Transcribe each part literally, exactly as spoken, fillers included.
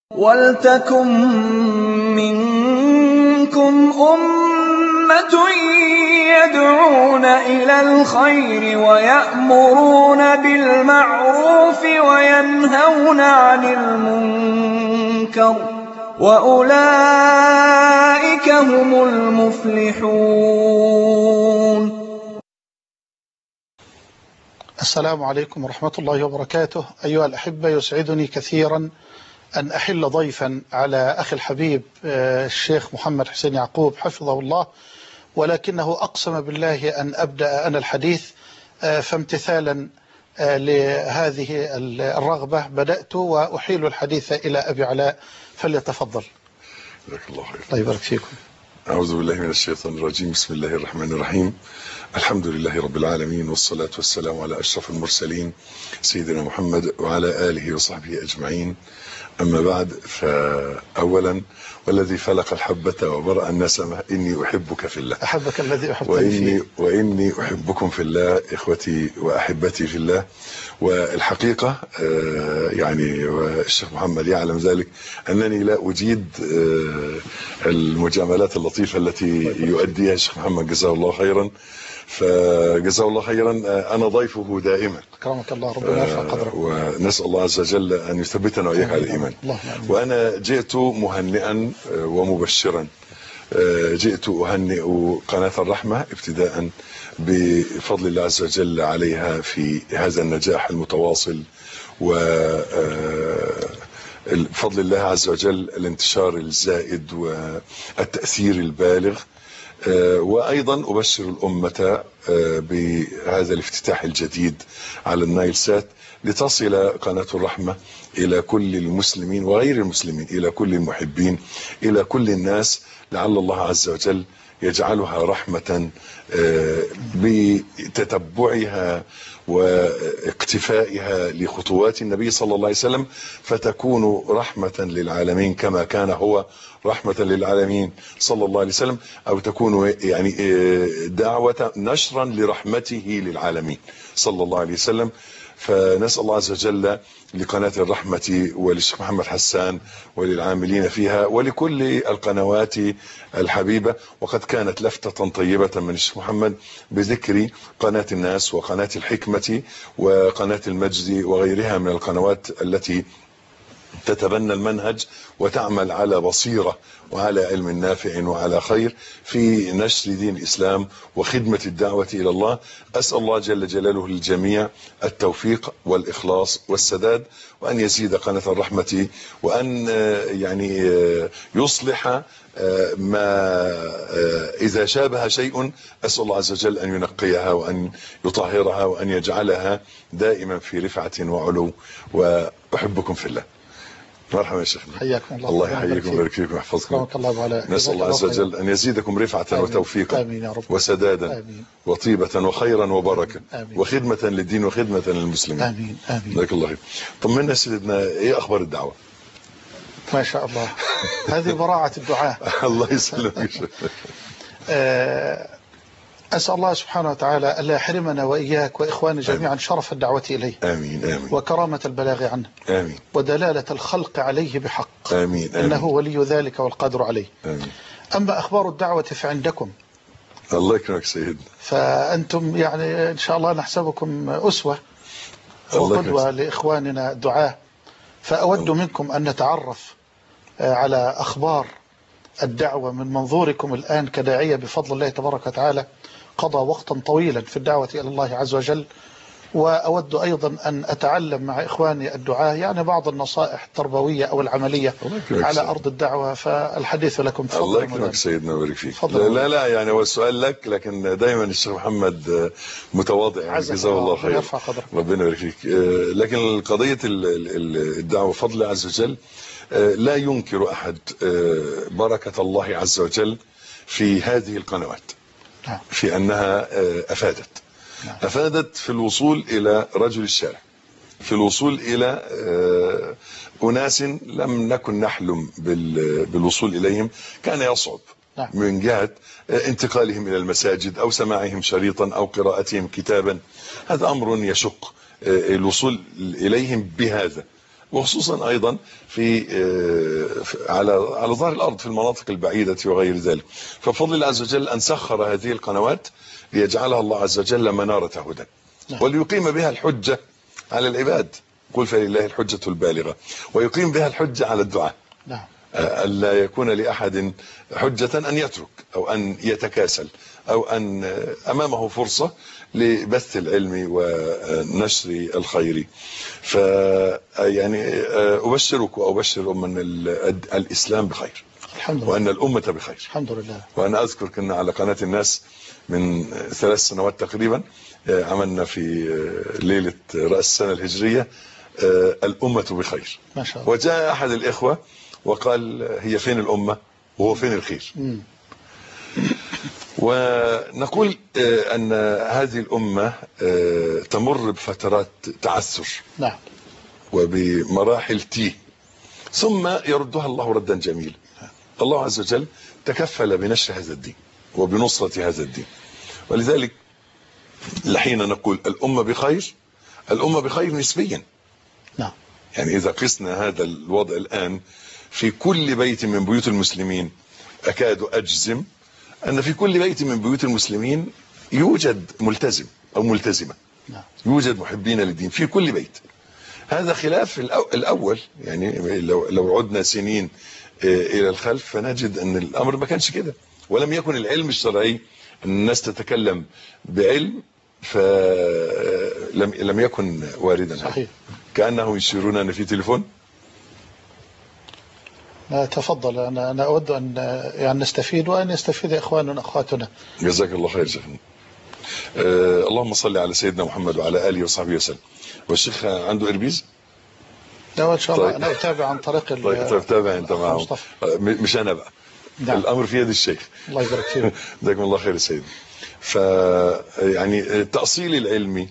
وَلْتَكُن مِّنكُمْ أُمَّةٌ يَدْعُونَ إِلَى الْخَيْرِ وَيَأْمُرُونَ بِالْمَعْرُوفِ وَيَنْهَوْنَ عَنِ الْمُنكَرِ ۚ وَأُولَٰئِكَ هُمُ الْمُفْلِحُونَ. السلام عليكم ورحمة الله وبركاته. أيها الأحبة، يسعدني كثيرا أن أحل ضيفا على أخي الحبيب الشيخ محمد حسين يعقوب حفظه الله، ولكنه أقسم بالله أن أبدأ أنا الحديث، فامتثالا لهذه الرغبة بدأت وأحيل الحديث إلى أبي علاء، فليتفضل. جزاك الله خير. الله يبارك فيكم. أعوذ بالله من الشيطان الرجيم. بسم الله الرحمن الرحيم. الحمد لله رب العالمين، والصلاة والسلام على أشرف المرسلين سيدنا محمد وعلى آله وصحبه أجمعين. أما بعد، فأولا والذي فلق الحبة وبرأ النسمة إني أحبك في الله. أحبك الذي أحبك وإني, فيه. وإني أحبكم في الله إخوتي وأحبتي في الله. والحقيقة يعني والشيخ محمد يعلم ذلك أنني لا أجيد المجاملات اللطيفة التي يؤديها الشيخ محمد جزاه الله خيرا، فجزاه الله خيرا. أنا ضيفه دائما. كرمك الله، ربنا يرفع قدرك. ونسأل الله عز وجل أن يثبتنا وإياك على الإيمان. وأنا جئت مهنئا ومبشرا، جئت أهنئ قناة الرحمة ابتداء بفضل الله عز وجل عليها في هذا النجاح المتواصل، وفضل الله عز وجل الانتشار الزائد والتأثير البالغ. وأيضا أبشر الأمة بهذا الافتتاح الجديد على النايل سات، لتصل قناة الرحمة إلى كل المسلمين وغير المسلمين، إلى كل المحبين، إلى كل الناس، لعل الله عز وجل يجعلها رحمة بتتبعها واقتفائها لخطوات النبي صلى الله عليه وسلم، فتكون رحمة للعالمين كما كان هو رحمة للعالمين صلى الله عليه وسلم، أو تكون يعني دعوة نشرا لرحمته للعالمين صلى الله عليه وسلم. فنسأل الله عز وجل لقناة الرحمة وللشيخ محمد حسان وللعاملين فيها ولكل القنوات الحبيبة. وقد كانت لفتة طيبة من الشيخ محمد بذكر قناة الناس وقناة الحكمة وقناة المجد وغيرها من القنوات التي تتبنى المنهج وتعمل على بصيرة وعلى علم نافع وعلى خير في نشر دين الإسلام وخدمة الدعوة إلى الله. أسأل الله جل جلاله للجميع التوفيق والإخلاص والسداد، وأن يزيد قناة الرحمة، وأن يعني يصلح ما إذا شابه شيء. أسأل الله عز وجل أن ينقيها وأن يطهرها وأن يجعلها دائما في رفعة وعلو. وأحبكم في الله. مرحبا يا شيخنا. حياكم الله. الله يحييكم ويبارك فيكم ويحفظكم. نسأل الله عز وجل أن يزيدكم رفعة آمين. وتوفيقا آمين يا رب. وسدادا آمين. وطيبة وخيرا وبركة آمين. وخدمة للدين وخدمة للمسلمين آمين آمين. بارك الله فيك. طمنا يا سيدنا، إيه أخبار الدعوة؟ ما شاء الله. هذه براعة الدعاء. الله يسلمك. أسأل الله سبحانه وتعالى ألا يحرمنا وإياك وإخواني جميعا شرف الدعوة إليه. آمين آمين. وكرامة البلاغ عنه. آمين. ودلالة الخلق عليه بحق. آمين آمين. إنه ولي ذلك والقادر عليه. آمين. أما أخبار الدعوة فعندكم. الله يكرمك سيدنا. فأنتم يعني إن شاء الله نحسبكم أسوة وقدوة لإخواننا الدعاة، فأود منكم أن نتعرف على أخبار الدعوة من منظوركم الآن كداعية بفضل الله تبارك وتعالى قضى وقتا طويلا في الدعوة إلى الله عز وجل. وأود أيضا أن أتعلم مع إخواني الدعاة يعني بعض النصائح التربوية أو العملية على أرض الدعوة، فالحديث لكم. الله يكرمك سيدنا ويبارك فيك. لا, لا لا يعني هو السؤال لك، لكن دايما الشيخ محمد متواضع جزاه الله خير، ربنا يبارك فيك. لكن قضية الدعوة بفضل الله عز وجل لا ينكر أحد بركة الله عز وجل في هذه القنوات، في أنها أفادت أفادت في الوصول إلى رجل الشارع، في الوصول إلى أناس لم نكن نحلم بالوصول إليهم، كان يصعب من جهة انتقالهم إلى المساجد أو سماعهم شريطا أو قراءتهم كتابا. هذا أمر يشق الوصول إليهم بهذا، وخصوصا ايضا في على على ظهر الارض في المناطق البعيده وغير ذلك. فبفضل الله عز وجل ان سخر هذه القنوات ليجعلها الله عز وجل مناره هدى وليقيم بها الحجه على العباد. قل فلله الحجه البالغه، ويقيم بها الحجه على الدعاء. نعم. ألا يكون لأحد حجة أن يترك أو أن يتكاسل أو أن أمامه فرصة لبث العلم ونشر الخير. فيعني أبشرك وأبشر أن الإسلام بخير الحمد لله، وأن الأمة بخير الحمد لله. وأنا أذكر كنا على قناة الناس من ثلاث سنوات تقريبا عملنا في ليلة رأس السنة الهجرية الأمة بخير ما شاء الله. وجاء أحد الإخوة وقال هي فين الأمة وهو فين الخير. م. ونقول أن هذه الأمة تمر بفترات تعثر نعم وبمراحل تيه ثم يردها الله ردا جميلا. الله عز وجل تكفل بنشر هذا الدين وبنصرة هذا الدين، ولذلك لحين نقول الأمة بخير، الأمة بخير نسبيا نعم. يعني إذا قسنا هذا الوضع الآن في كل بيت من بيوت المسلمين أكاد أجزم أن في كل بيت من بيوت المسلمين يوجد ملتزم أو ملتزمة نعم. يوجد محبين للدين في كل بيت. هذا خلاف الأول، يعني لو لو عدنا سنين إلى الخلف فنجد أن الأمر ما كانش كده، ولم يكن العلم الشرعي أن الناس تتكلم بعلم فلم لم يكن واردا صحيح. كأنه يشيرون أن في تليفون. تفضل. أنا أنا أود أن يعني نستفيد وأن يستفيد إخواننا أخواتنا. جزاك الله خير شيخنا. أه اللهم صل على سيدنا محمد وعلى آله وصحبه وسلم. والشيخ عنده إربيز؟ لا إن شاء الله. طيب. أنا أتابع عن طريق ال طيب تابع أنت معه مش أنا بقى. نعم. الأمر في يد الشيخ. الله يبارك فيك. جزاكم الله خير سيدي. ف يعني التأصيل العلمي،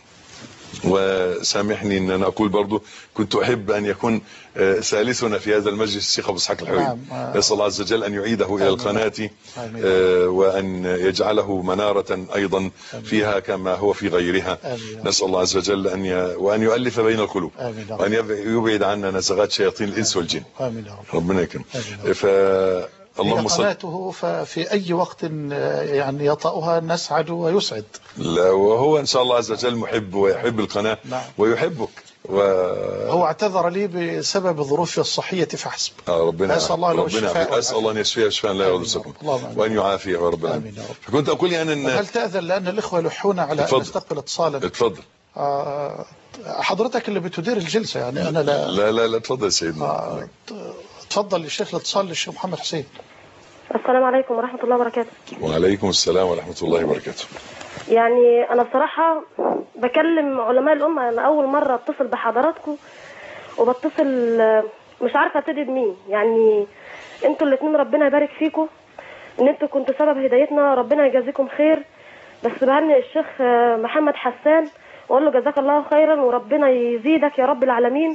وسامحني ان انا اقول برضو كنت احب ان يكون ثالثنا في هذا المجلس الشيخ ابو اسحاق الحويني. نعم. نسال الله عز وجل ان يعيده الى القناه وان يجعله مناره ايضا فيها كما هو في غيرها. نسال الله عز وجل ان ي... وان يؤلف بين القلوب وان يبعد عنا نزغات شياطين الانس والجن. امين يا رب. ربنا يكرم. ف اللهم صل. قناته ففي أي وقت يعني يطأها نسعد ويسعد. لا وهو إن شاء الله عز وجل محب ويحب القناة نعم. ويحبك و... هو اعتذر لي بسبب ظروفه الصحية فحسب. آه ربنا أسأل الله له الشفاء. أسأل الله أن يشفيه شفاء لا يغادر سقما وأن يعافيه يا رب العالمين. فكنت أقول يعني أن هل تأذن لأن الإخوة يلحون على أن نستقبل اتصالا؟ اتفضل. آه حضرتك اللي بتدير الجلسة يعني أنا لا لا لا لا اتفضل سيدنا. آه تفضل الشيخ الاتصال للشيخ محمد حسين. السلام عليكم ورحمة الله وبركاته. وعليكم السلام ورحمة الله وبركاته. يعني أنا بصراحة بكلم علماء الأمة، أنا أول مرة اتصل بحضراتكم وبتصل مش عارفة ابتدي بمين. يعني أنتوا الاثنين ربنا يبارك فيكم إن أنتوا كنتوا سبب هدايتنا، ربنا يجازيكم خير. بس بهني الشيخ محمد حسان وأقول له جزاك الله خيرا وربنا يزيدك يا رب العالمين.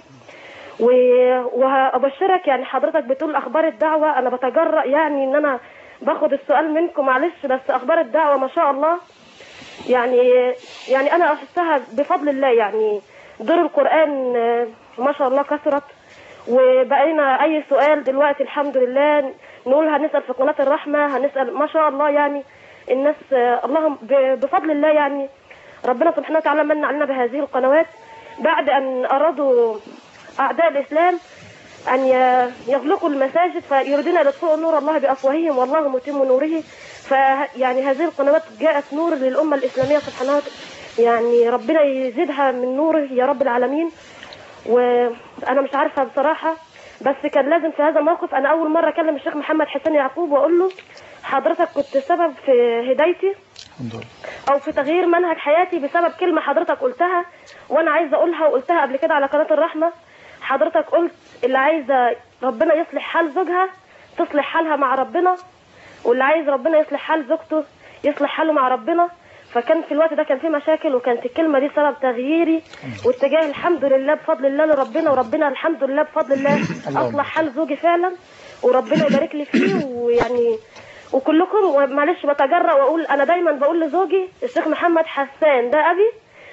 وابشرك يعني حضرتك بتقول اخبار الدعوه، انا بتجرأ يعني ان انا باخد السؤال منكم معلش، بس اخبار الدعوه ما شاء الله يعني يعني انا احسها بفضل الله. يعني دور القران ما شاء الله كثرت، وبقينا اي سؤال دلوقتي الحمد لله نقول هنسال في قناه الرحمه، هنسال ما شاء الله. يعني الناس اللهم بفضل الله يعني ربنا سبحانه وتعالى من علينا بهذه القنوات بعد ان ارادوا أعداء الإسلام أن يغلقوا المساجد فيريدون أن يطفئوا نور الله بأفواههم والله متم نوره. فيعني هذه القنوات جاءت نور للأمة الإسلامية سبحانه يعني ربنا يزيدها من نوره يا رب العالمين. وأنا مش عارفة بصراحة، بس كان لازم في هذا الموقف أنا أول مرة أكلم الشيخ محمد حسين يعقوب وأقول له حضرتك كنت سبب في هدايتي أو في تغيير منهج حياتي بسبب كلمة حضرتك قلتها وأنا عايزة أقولها وقلتها قبل كده على قناة الرحمة. حضرتك قلت اللي عايزة ربنا يصلح حال زوجها تصلح حالها مع ربنا، واللي عايز ربنا يصلح حال زوجته يصلح حاله مع ربنا. فكان في الوقت ده كان في مشاكل وكانت الكلمة دي سبب تغييري واتجاه الحمد لله بفضل الله لربنا، وربنا الحمد لله بفضل الله أصلح حال زوجي فعلا وربنا يبارك لي فيه. ويعني وكلكم معلش بتجرأ وأقول أنا دايما بقول لزوجي الشيخ محمد حسان ده أبي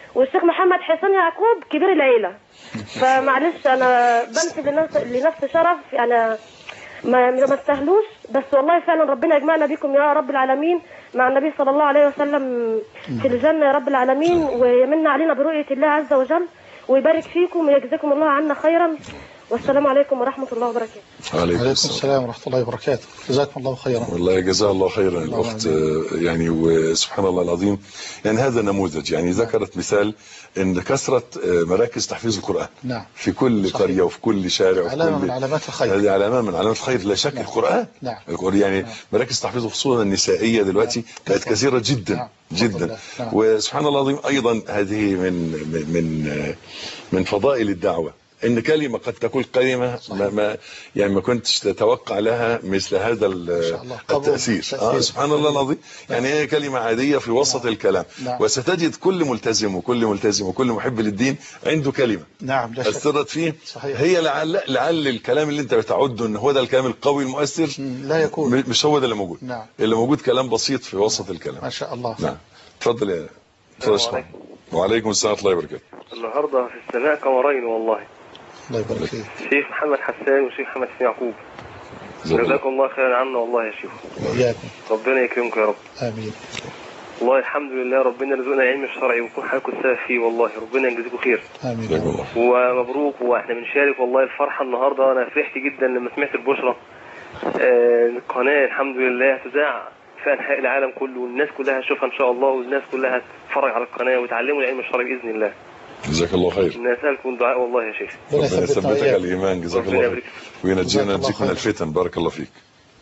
والشيخ محمد حسين يعقوب كبير العيله. فمعلش انا بنسب لنفس لنفس شرف يعني ما ما استاهلوش، بس والله فعلا ربنا يجمعنا بكم يا رب العالمين مع النبي صلى الله عليه وسلم في الجنه يا رب العالمين، ويمن علينا برؤيه الله عز وجل، ويبارك فيكم ويجزاكم الله عنا خيرا. والسلام عليكم ورحمه الله وبركاته. وعليكم السلام ورحمه الله وبركاته. جزاكم الله خيرا. والله جزاه الله خيرا الاخت يعني، وسبحان الله العظيم يعني هذا نموذج يعني ذكرت مثال ان كثره مراكز تحفيظ القران نعم في كل صحيح. قريه وفي كل شارع وفي علامه كل من علامات الخير. هذه علامه من علامات الخير لا شك. نعم. القران نعم يعني نعم. مراكز تحفيظ خصوصا النسائيه دلوقتي بقت نعم. كثيره جدا نعم. جدا. نعم. وسبحان الله العظيم ايضا هذه من من من فضائل الدعوه ان كلمه قد تكون كلمه ما, ما يعني ما كنتش تتوقع لها مثل هذا التاثير. اه سبحان الله العظيم. يعني هي كلمه عاديه في وسط نعم. الكلام نعم. وستجد كل ملتزم وكل ملتزم وكل محب للدين عنده كلمه نعم اثرت فيه صحيح. هي لعل لعل الكلام اللي انت بتعده ان هو ده الكلام القوي المؤثر لا يكون مش هو ده اللي موجود. نعم. اللي موجود كلام بسيط في وسط الكلام. ما شاء الله. نعم اتفضل يا اتفضل. وعليكم السلام ورحمه الله وبركاته. النهارده في السماء قمرين والله. الله يبارك فيك. الشيخ محمد حسان والشيخ محمد حسين يعقوب. جزاكم الله خيرا عنا والله يا شيخ. وإياكم. ربنا يكرمكم يا رب. آمين. والله الحمد لله ربنا رزقنا العلم الشرعي ونكون حضراتكم السبب فيه والله ربنا يجزيكم خير. آمين. ومبروك واحنا بنشارك والله الفرحة النهارده. أنا فرحت جدا لما سمعت البشرى. آه القناة الحمد لله تذاع في أنحاء العالم كله والناس كلها تشوفها إن شاء الله والناس كلها تتفرج على القناة وتعلموا العلم الشرعي بإذن الله. جزاك الله خير. نسألكم دعاء والله يا شيخ. ربنا يثبتك على الإيمان. جزاك الله خير وينجينا نجيك من الفتن. بارك الله فيك.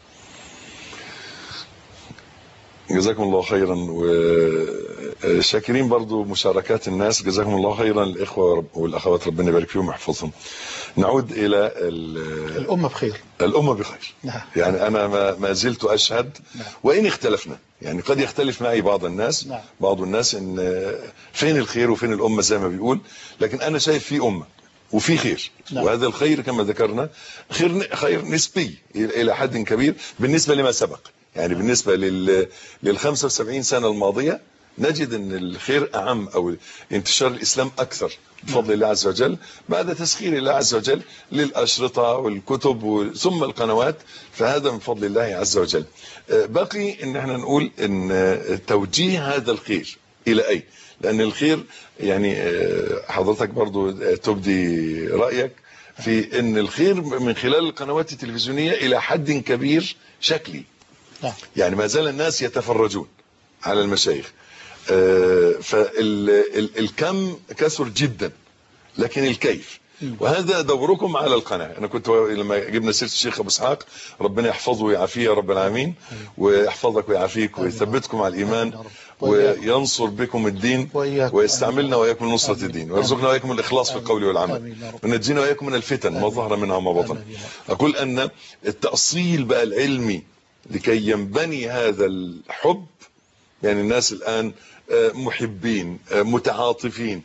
جزاكم الله خيرا وشاكرين برضو مشاركات الناس. جزاكم الله خيرا الإخوة والأخوات ربنا يبارك فيهم ويحفظهم. نعود إلى الأمة بخير. الأمة بخير. نعم. يعني أنا ما, ما زلت أشهد. نعم. وإن اختلفنا يعني قد يختلف معي بعض الناس. نعم. بعض الناس إن فين الخير وفين الأمة زي ما بيقول، لكن أنا شايف في أمة وفي خير. نعم. وهذا الخير كما ذكرنا خير خير نسبي إلى حد كبير بالنسبة لما سبق. يعني بالنسبة لل لل خمسة وسبعين سنة الماضية نجد ان الخير اعم او انتشار الاسلام اكثر بفضل الله عز وجل بعد تسخير الله عز وجل للاشرطة والكتب ثم القنوات، فهذا من فضل الله عز وجل. باقي ان احنا نقول ان توجيه هذا الخير الى اي، لان الخير يعني حضرتك برضو تبدي رأيك في ان الخير من خلال القنوات التلفزيونية الى حد كبير شكلي. يعني ما زال الناس يتفرجون على المشايخ، فالكم كثر جدا لكن الكيف، وهذا دوركم على القناة. انا كنت لما جبنا سيرة الشيخ ابو اسحاق ربنا يحفظه ويعافيه يا رب العالمين، ويحفظك ويعافيك ويثبتكم على الايمان وينصر بكم الدين ويستعملنا واياكم لنصرة الدين، ويرزقنا واياكم الاخلاص في القول والعمل، ونجينا واياكم من الفتن ما ظهر منها وما بطن. اقول ان التأصيل بقى العلمي لكي ينبني هذا الحب، يعني الناس الآن محبين متعاطفين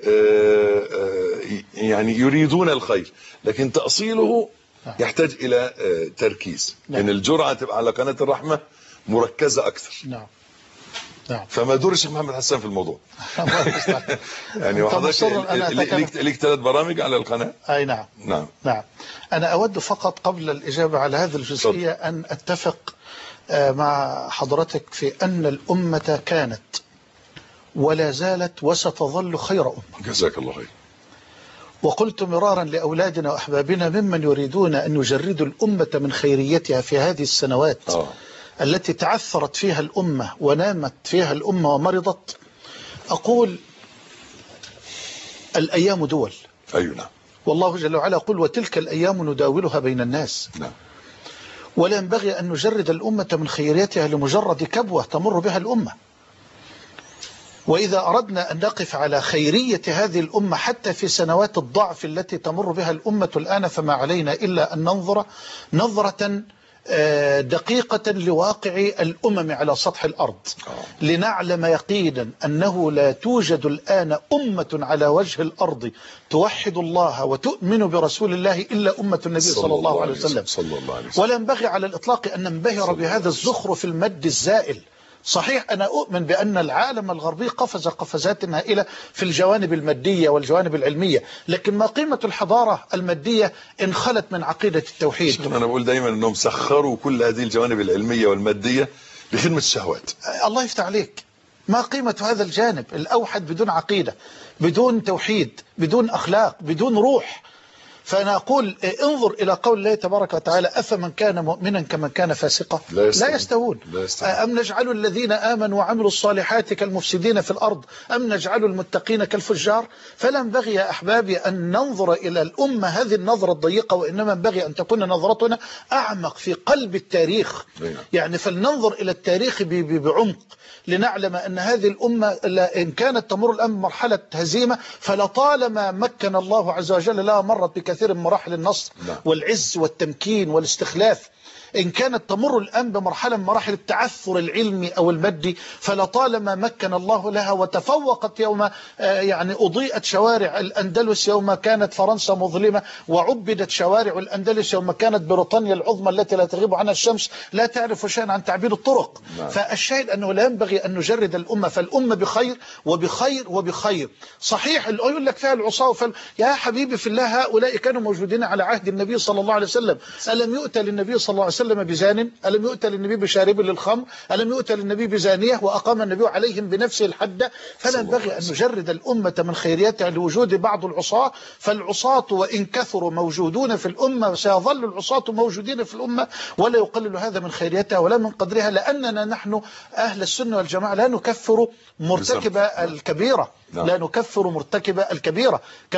يعني يريدون الخير، لكن تأصيله يحتاج إلى تركيز. إن يعني الجرعة تبقى على قناة الرحمة مركزة أكثر. نعم نعم. فما دور الشيخ محمد حسان في الموضوع؟ يعني وحضرتك ليك ثلاث برامج على القناة. أي نعم نعم نعم. أنا أود فقط قبل الإجابة على هذه الجزئية أن أتفق مع حضرتك في أن الأمة كانت ولا زالت وستظل خير أمة. جزاك الله خير. وقلت مرارا لأولادنا وأحبابنا ممن يريدون أن يجردوا الأمة من خيريتها في هذه السنوات آه. التي تعثرت فيها الأمة ونامت فيها الأمة ومرضت، أقول الأيام دول. أيوة نعم. والله جل وعلا يقول وتلك الأيام نداولها بين الناس. نعم. ولا ينبغي أن نجرد الأمة من خيريتها لمجرد كبوة تمر بها الأمة. وإذا أردنا أن نقف على خيرية هذه الأمة حتى في سنوات الضعف التي تمر بها الأمة الآن، فما علينا إلا أن ننظر نظرة دقيقة لواقع الأمم على سطح الأرض لنعلم يقينا أنه لا توجد الآن أمة على وجه الأرض توحد الله وتؤمن برسول الله إلا أمة النبي صلى الله عليه وسلم. ولا ينبغي على الإطلاق أن ننبهر بهذا الزخرف المد الزائل صحيح أنا أؤمن بأن العالم الغربي قفز قفزات هائلة في الجوانب المادية والجوانب العلمية، لكن ما قيمة الحضارة المادية إن خلت من عقيدة التوحيد؟ أنا بقول دايما أنهم سخروا كل هذه الجوانب العلمية والمادية لخدمة الشهوات. الله يفتح عليك. ما قيمة هذا الجانب الأوحد بدون عقيدة، بدون توحيد، بدون أخلاق، بدون روح؟ فأنا أقول انظر إلى قول الله تبارك وتعالى: أفمن كان مؤمنا كمن كان فاسقا لا يستوون, لا يستوون. لا يستوون. أم نجعل الذين آمنوا وعملوا الصالحات كالمفسدين في الأرض أم نجعل المتقين كالفجار؟ فلا ينبغي يا أحبابي أن ننظر إلى الأمة هذه النظرة الضيقة، وإنما ينبغي أن تكون نظرتنا أعمق في قلب التاريخ. يعني فلننظر إلى التاريخ بعمق لنعلم أن هذه الأمة إن كانت تمر الآن مرحلة هزيمة فلطالما مكن الله عز وجل لها مرت بكثير من مراحل النصر والعز والتمكين والاستخلاف. إن كانت تمر الآن بمرحلة من مراحل التعثر العلمي أو المادي فلطالما مكن الله لها وتفوقت يوم يعني أضيئت شوارع الأندلس يوم كانت فرنسا مظلمة، وعبدت شوارع الأندلس يوم كانت بريطانيا العظمى التي لا تغيب عنها الشمس لا تعرف شيئا عن تعبير الطرق. نعم. فالشاهد أنه لا ينبغي أن نجرد الأمة، فالأمة بخير وبخير وبخير. صحيح يقول لك فيها العصاة وفل... يا حبيبي في الله هؤلاء كانوا موجودين على عهد النبي صلى الله عليه وسلم. ألم يؤتى للنبي صلى الله عليه وسلم بزان؟ ألم يؤتى للنبي بشارب للخمر؟ ألم يؤتى للنبي بزانية وأقام النبي عليهم بنفسه الحد؟ فلا ينبغي أن نجرد الأمة من خيريتها لوجود بعض العصاة، فالعصاة وإن كثروا موجودون في الأمة وسيظل العصاة موجودين في الأمة، ولا يقلل هذا من خيريتها ولا من قدرها، لأننا نحن أهل السنة والجماعة لا نكفر مرتكب الكبيرة، لا نكفر مرتكب الكبيرة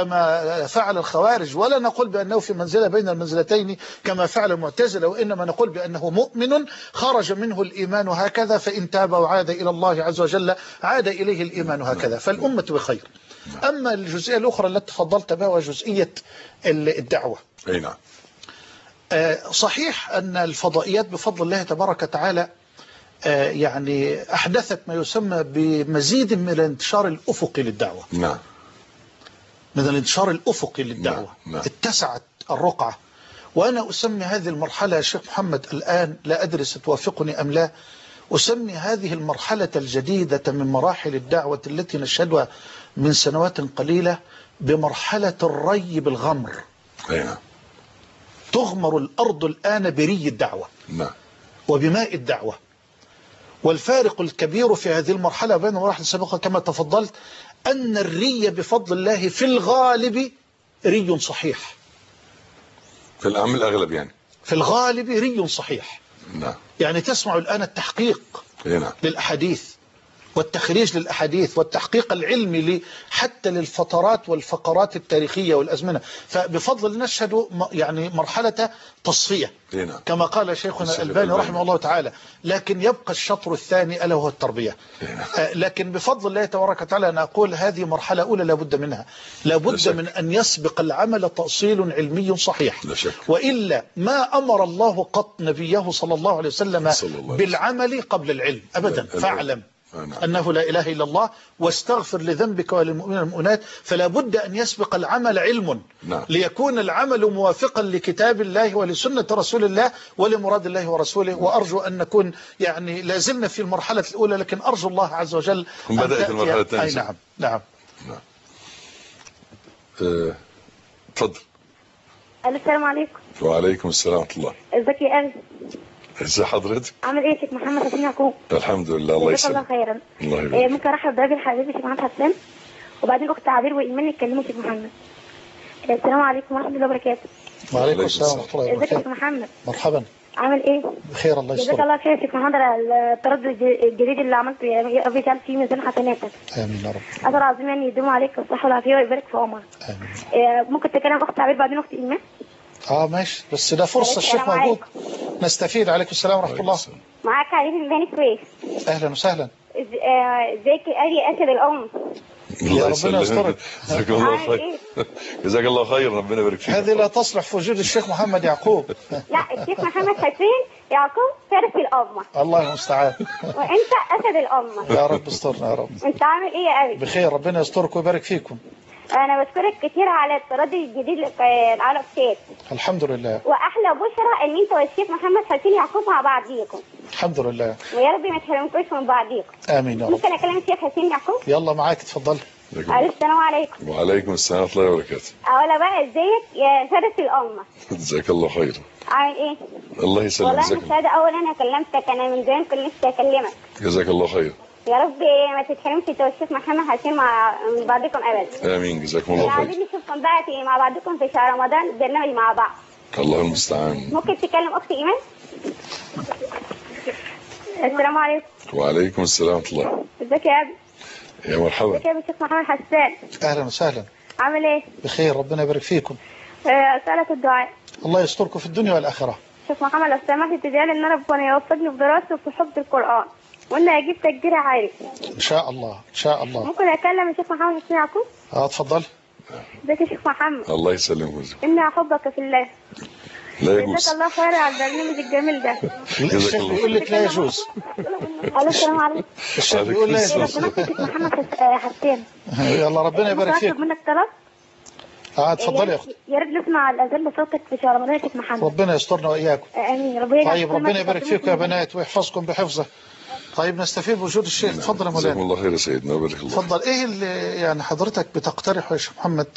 كما فعل الخوارج، ولا نقول بأنه في منزلة بين المنزلتين كما فعل المعتزلة، وإنما نقول بأنه مؤمن خرج منه الإيمان هكذا، فإن تاب وعاد إلى الله عز وجل عاد إليه الإيمان هكذا، فالأمة بخير. أما الجزئية الأخرى التي تفضلت بها وجزئية الدعوة. أي نعم. صحيح أن الفضائيات بفضل الله تبارك وتعالى يعني أحدثت ما يسمى بمزيد من الانتشار الأفقي للدعوة. نعم. من الانتشار الأفقي للدعوة. نعم. نعم. اتسعت الرقعة، وأنا أسمي هذه المرحلة يا شيخ محمد الآن لا أدري ستوافقني أم لا، أسمي هذه المرحلة الجديدة من مراحل الدعوة التي نشهدها من سنوات قليلة بمرحلة الري بالغمر. نعم. تغمر الأرض الآن بري الدعوة. نعم. وبماء الدعوة. والفارق الكبير في هذه المرحلة بين المراحل السابقة كما تفضلت أن الري بفضل الله في الغالب ري صحيح. في العام الأغلب يعني في الغالب ري صحيح. نعم. يعني تسمع الآن التحقيق نعم. للأحاديث والتخريج للأحاديث والتحقيق العلمي حتى للفترات والفقرات التاريخية والأزمنة، فبفضل نشهد يعني مرحلة تصفية نعم. كما قال شيخنا الألباني رحمه الله تعالى، لكن يبقى الشطر الثاني ألا وهو التربية. نعم. لكن بفضل الله تبارك وتعالى أنا أقول هذه مرحلة أولى لابد منها، لابد من أن يسبق العمل تأصيل علمي صحيح، وإلا ما أمر الله قط نبيه صلى الله عليه وسلم بالعمل قبل العلم أبدا. فاعلم أنه لا إله إلا الله واستغفر لذنبك وللمؤمنين والمؤمنات، فلا بد أن يسبق العمل علم. نعم. ليكون العمل موافقا لكتاب الله ولسنة رسول الله ولمراد الله ورسوله. وأرجو أن نكون يعني لازلنا في المرحلة الأولى، لكن أرجو الله عز وجل أن بدأت المرحلة الثانية. أي نعم. نعم. نعم. أه... تفضل. السلام عليكم. وعليكم السلام ورحمة الله. ازيك يا أبي؟ ازي حضرتك؟ عامل ايه يا شيخ محمد حسين يعقوب؟ الحمد لله. الله يسلمك. جزاك الله خيرا. الله يبارك. إيه ممكن ارحب براجل حبيبي شيخ محمد حسين وبعدين اخت عبير وايمان يتكلموا شيخ محمد. إيه السلام عليكم ورحمه الله وبركاته. وعليكم السلام ورحمه الله وبركاته. ازيك يا شيخ محمد؟ مرحبا. عامل ايه؟ بخير الله يسترك. جزاك الله خير يا شيخ محمد على التردد الجديد اللي عملته، يا رب يجعل فيه ميزان حسناتك. امين يا رب. اسال العظيم يعني يديم عليك الصحه والعافيه ويبارك في عمرك. امين. إيه ممكن تكلم اخت عبير بعدين اخت ايمان؟ اه ماشي، بس ده فرصه الشيخ موجود نستفيد. عليكم السلام ورحمه الله. معاك علي من بني سويف. اهلا وسهلا. ازيك يا اسد الام؟ يا ربنا يسترك. جزاك الله خير. جزاك الله خير، ربنا يبارك فيك. هذه لا تصلح في وجود الشيخ محمد يعقوب. لا الشيخ محمد حسين يعقوب فارس الامه. الله المستعان. وانت اسد الامه. يا رب استرنا يا رب. انت عامل ايه يا ابي؟ بخير ربنا يسترك ويبارك فيكم. انا بشكرك كتير على التردد الجديد على الشات. الحمد لله. واحلى بشرى ان انت والشيخ محمد حسين يعقوب مع بعضيكم. الحمد لله. ويا رب ما تحرمكوش من بعضيكم. امين يا رب. ممكن اكلم الشيخ حسين يعقوب؟ يلا معاك اتفضل. السلام عليكم. وعليكم السلام ورحمه الله وبركاته. اولا بقى ازيك يا سادة الامه؟ جزاك الله خير. عامل ايه؟ الله يسلمك. والله مش هذا اول انا كلمتك، انا من زمان كنت نفسي اكلمك. جزاك الله خير. يا رب ما تتحرمش انت والشيخ محمد حسين مع من بعضكم ابدا. امين جزاكم الله خير. عايزين نشوفكم بقى في مع بعضكم في شهر رمضان برنامج مع بعض. الله المستعان. ممكن تكلم اختي ايمان؟ السلام عليكم. وعليكم السلام ورحمه الله. ازيك يا ابني؟ يا مرحبا. ازيك يا الشيخ محمد حسان؟ اهلا وسهلا. عامل ايه؟ بخير ربنا يبارك فيكم. اسالك الدعاء. الله يستركم في الدنيا والاخره. شيخ محمد لو سمحت تدعي لي ان ربنا يوفقني في دراسته وفي حفظ القران وان اجيب تقدير عالي. ان شاء الله ان شاء الله. ممكن اكلم الشيخ محمد حسين يعقوب؟ اه اتفضل. ازيك يا شيخ محمد؟ الله يسلمك. اني احبك في الله. لا يجوز. جزاك الله خير على البرنامج الجميل ده. الشيخ بيقول لك لا يجوز. الو السلام عليكم. الشيخ بيقول لا يجوز. لو سمحت الشيخ محمد حسين. يلا ربنا يبارك فيك. اطلب منك طلب؟ اه اتفضلي يا اختي. يا ريت نسمع الاذان صوتك في شهر رمضان يا شيخ محمد. ربنا يسترنا واياكم. امين. ربنا طيب ربنا يبارك فيكم يا بنات ويحفظكم بحفظه. طيب نستفيد بوجود الشيخ. تفضل يا مولانا. جزاكم الله خير يا سيدنا وبارك الله. تفضل. ايه اللي يعني حضرتك بتقترحه يا شيخ محمد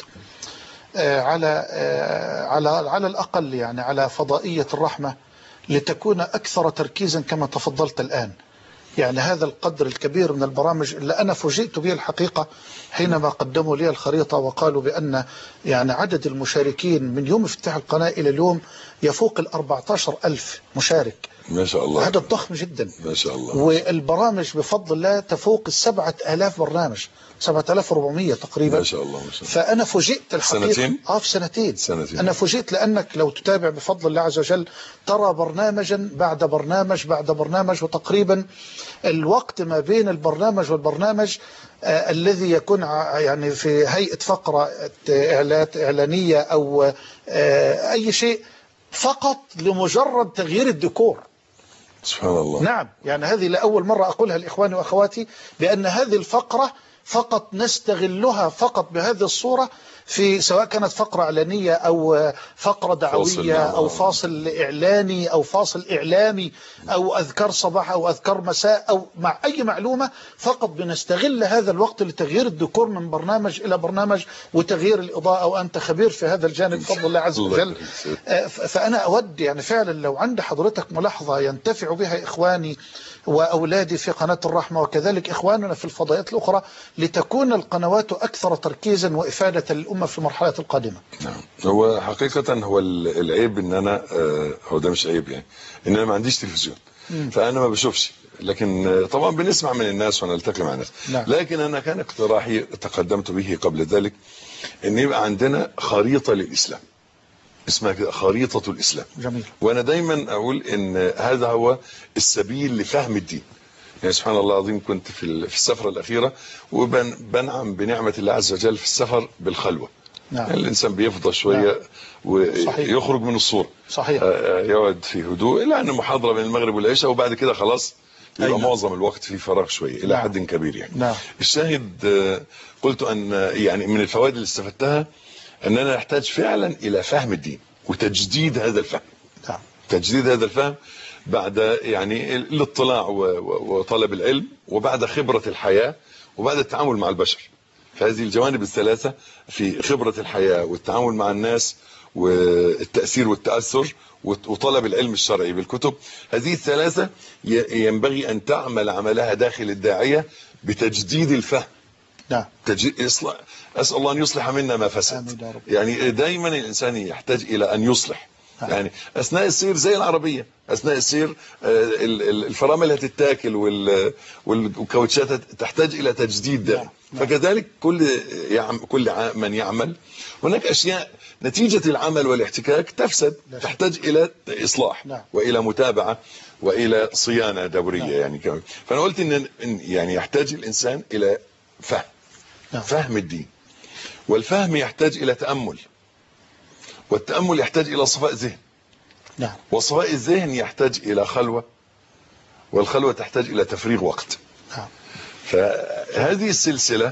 آه على آه على على الاقل يعني على فضائيه الرحمه لتكون اكثر تركيزا كما تفضلت الان؟ يعني هذا القدر الكبير من البرامج اللي أنا فوجئت به الحقيقة حينما قدموا لي الخريطة وقالوا بأن يعني عدد المشاركين من يوم افتتاح القناة إلى اليوم يفوق الأربعة عشر ألف مشارك. ما شاء الله. عدد ضخم جدا. ما شاء الله. والبرامج بفضل الله تفوق السبعة آلاف برنامج، سبعة آلاف وأربعمية تقريبا. ما شاء الله ما شاء الله. فأنا فوجئت الحقيقة. سنتين؟ آه في سنتين. سنتين. أنا فوجئت لأنك لو تتابع بفضل الله عز وجل ترى برنامجا بعد برنامج بعد برنامج، وتقريبا الوقت ما بين البرنامج والبرنامج آه الذي يكون يعني في هيئة فقرة إعلانات إعلانية أو آه أي شيء فقط لمجرد تغيير الديكور. سبحان الله. نعم يعني هذه لأول مرة أقولها لإخواني وأخواتي بأن هذه الفقرة فقط نستغلها فقط بهذه الصورة في سواء كانت فقرة إعلانية أو فقرة دعوية أو فاصل إعلاني أو فاصل إعلامي أو أذكار صباح أو أذكار مساء أو مع أي معلومة، فقط بنستغل هذا الوقت لتغيير الديكور من برنامج إلى برنامج وتغيير الإضاءة، وأنت خبير في هذا الجانب بفضل الله عز وجل. فأنا أود يعني فعلا لو عند حضرتك ملاحظة ينتفع بها إخواني وأولادي في قناة الرحمة وكذلك إخواننا في الفضائيات الأخرى لتكون القنوات أكثر تركيزا وإفادة للأمة في المرحلة القادمة. نعم. هو حقيقة هو العيب إن أنا هو ده مش عيب يعني إن أنا ما عنديش تلفزيون م. فأنا ما بشوفش، لكن طبعا بنسمع من الناس ونلتقي مع الناس. نعم. لكن أنا كان اقتراحي تقدمت به قبل ذلك إن يبقى عندنا خريطة للإسلام اسمها كده خريطة الإسلام. جميل. وأنا دايما أقول إن هذا هو السبيل لفهم الدين. يعني سبحان الله العظيم كنت في في السفرة الأخيرة وبنعم بنعمة الله عز وجل في السفر بالخلوة. نعم. يعني الإنسان بيفضى شوية. نعم. ويخرج من الصورة. صحيح. يقعد في هدوء إلى أن محاضرة بين المغرب والعشاء وبعد كده خلاص يبقى أيوة. معظم الوقت في فراغ شوية إلى نعم. حد كبير يعني. نعم. الشاهد قلت أن يعني من الفوائد اللي استفدتها أننا نحتاج فعلا إلى فهم الدين وتجديد هذا الفهم. نعم. تجديد هذا الفهم بعد يعني الاطلاع وطلب العلم وبعد خبرة الحياة وبعد التعامل مع البشر. فهذه الجوانب الثلاثة في خبرة الحياة والتعامل مع الناس والتأثير والتأثر وطلب العلم الشرعي بالكتب، هذه الثلاثة ينبغي أن تعمل عملها داخل الداعية بتجديد الفهم. نعم. تجديد إصلاح. أسأل الله أن يصلح منا ما فسد. يعني دائما الإنسان يحتاج إلى أن يصلح. يعني أثناء السير زي العربية، أثناء السير الفرامل هتتاكل والكاوتشات تحتاج إلى تجديد دائم. فكذلك كل كل من يعمل هناك أشياء نتيجة العمل والاحتكاك تفسد تحتاج إلى إصلاح وإلى متابعة وإلى صيانة دورية يعني كمان. فأنا قلت إن يعني يحتاج الإنسان إلى فهم فهم الدين، والفهم يحتاج إلى تأمل، والتأمل يحتاج إلى صفاء ذهن. نعم. وصفاء الذهن يحتاج إلى خلوة، والخلوة تحتاج إلى تفريغ وقت. نعم. فهذه السلسلة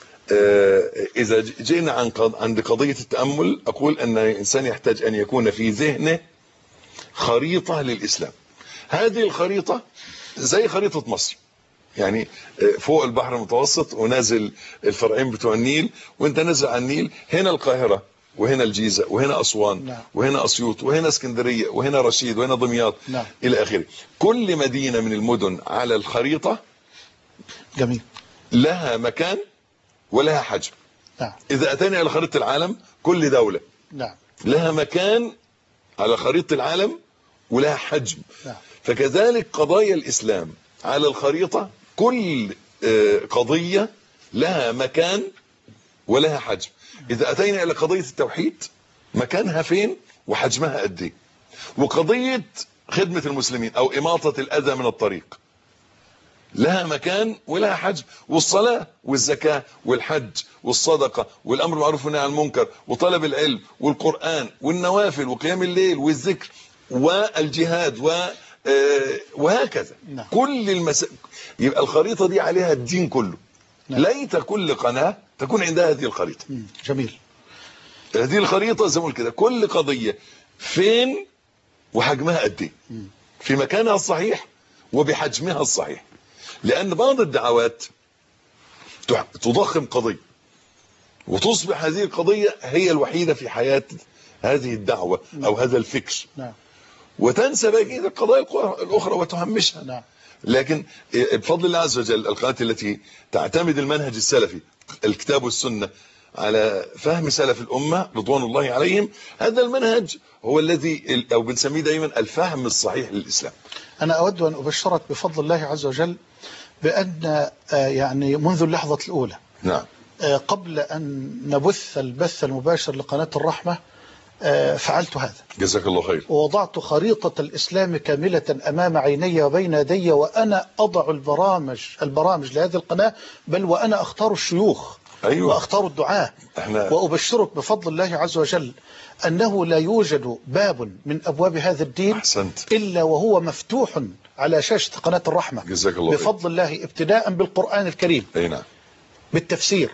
إذا جئنا عن عند قضية التأمل أقول أن الإنسان يحتاج أن يكون في ذهنه خريطة للإسلام. هذه الخريطة زي خريطة مصر، يعني فوق البحر المتوسط ونازل الفرعين بتوع النيل، وانت نازل على النيل، هنا القاهرة وهنا الجيزة وهنا أسوان نعم. وهنا أسيوط وهنا اسكندرية وهنا رشيد وهنا دمياط نعم. إلى آخره. كل مدينة من المدن على الخريطة جميل. لها مكان ولها حجم. نعم. إذا أتينا إلى خريطة العالم، كل دولة نعم. لها مكان على خريطة العالم ولها حجم. نعم. فكذلك قضايا الإسلام على الخريطة، كل قضية لها مكان ولها حجم. إذا أتينا إلى قضية التوحيد، مكانها فين وحجمها قد ايه. وقضية خدمة المسلمين أو إماطة الأذى من الطريق لها مكان ولها حجم. والصلاة والزكاة والحج والصدقة والأمر بالمعروف والنهي عن المنكر وطلب العلم والقرآن والنوافل وقيام الليل والذكر والجهاد و وهكذا. نعم. كل المس... يبقى الخريطة دي عليها الدين كله. نعم. ليت كل قناة تكون عندها هذه الخريطة. جميل. هذه الخريطة زي ما قلت كده، كل قضية فين وحجمها قد ايه، في مكانها الصحيح وبحجمها الصحيح. لأن بعض الدعوات تضخم قضية وتصبح هذه القضية هي الوحيدة في حياة هذه الدعوة أو هذا الفكر. نعم. وتنسى بقية القضايا الأخرى وتهمشها. نعم. لكن بفضل الله عز وجل القناة التي تعتمد المنهج السلفي، الكتاب والسنة، على فهم سلف الأمة رضوان الله عليهم، هذا المنهج هو الذي أو بنسميه دايما الفهم الصحيح للإسلام. أنا أود أن أبشرك بفضل الله عز وجل بأن يعني منذ اللحظة الأولى، نعم، قبل أن نبث البث المباشر لقناة الرحمة، فعلت هذا. جزاك الله خير. ووضعت خريطة الإسلام كاملة أمام عيني وبين يدي، وأنا أضع البرامج البرامج لهذه القناة، بل وأنا أختار الشيوخ. أيوة. وأختار الدعاة. احنا وأبشرك بفضل الله عز وجل أنه لا يوجد باب من أبواب هذا الدين أحسنت. إلا وهو مفتوح على شاشة قناة الرحمة. جزاك الله بفضل خير. الله، ابتداء بالقرآن الكريم، أي نعم، بالتفسير،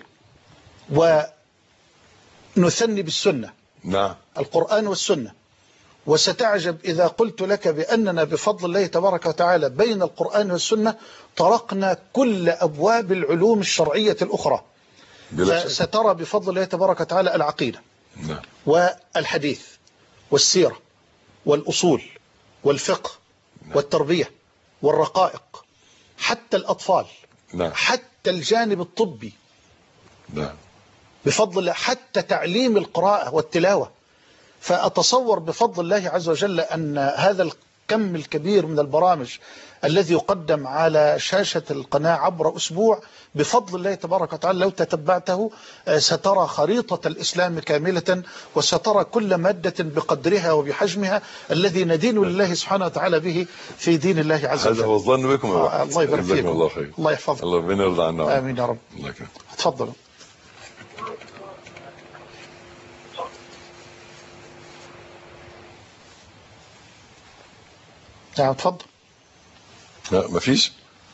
ونثني بالسنة، نعم، القرآن والسنة. وستعجب إذا قلت لك بأننا بفضل الله تبارك وتعالى بين القرآن والسنة طرقنا كل أبواب العلوم الشرعية الأخرى. فسترى بفضل الله تبارك وتعالى العقيدة، نعم، والحديث والسيرة والأصول والفقه، نعم، والتربية والرقائق، حتى الأطفال، نعم، حتى الجانب الطبي، نعم، بفضل الله، حتى تعليم القراءة والتلاوة. فأتصور بفضل الله عز وجل أن هذا الكم الكبير من البرامج الذي يقدم على شاشة القناة عبر أسبوع، بفضل الله تبارك وتعالى لو تتبعته سترى خريطة الإسلام كاملة، وسترى كل مادة بقدرها وبحجمها الذي ندين لله سبحانه وتعالى به في دين الله عز وجل. هذا هو الظن بكم. آه الله يبارك فيكم. الله خير. الله يحفظكم. الله ربنا يرضى عنا. آمين يا رب. الله يكرمك. تفضلوا. نعم تفضل. لا مفيش.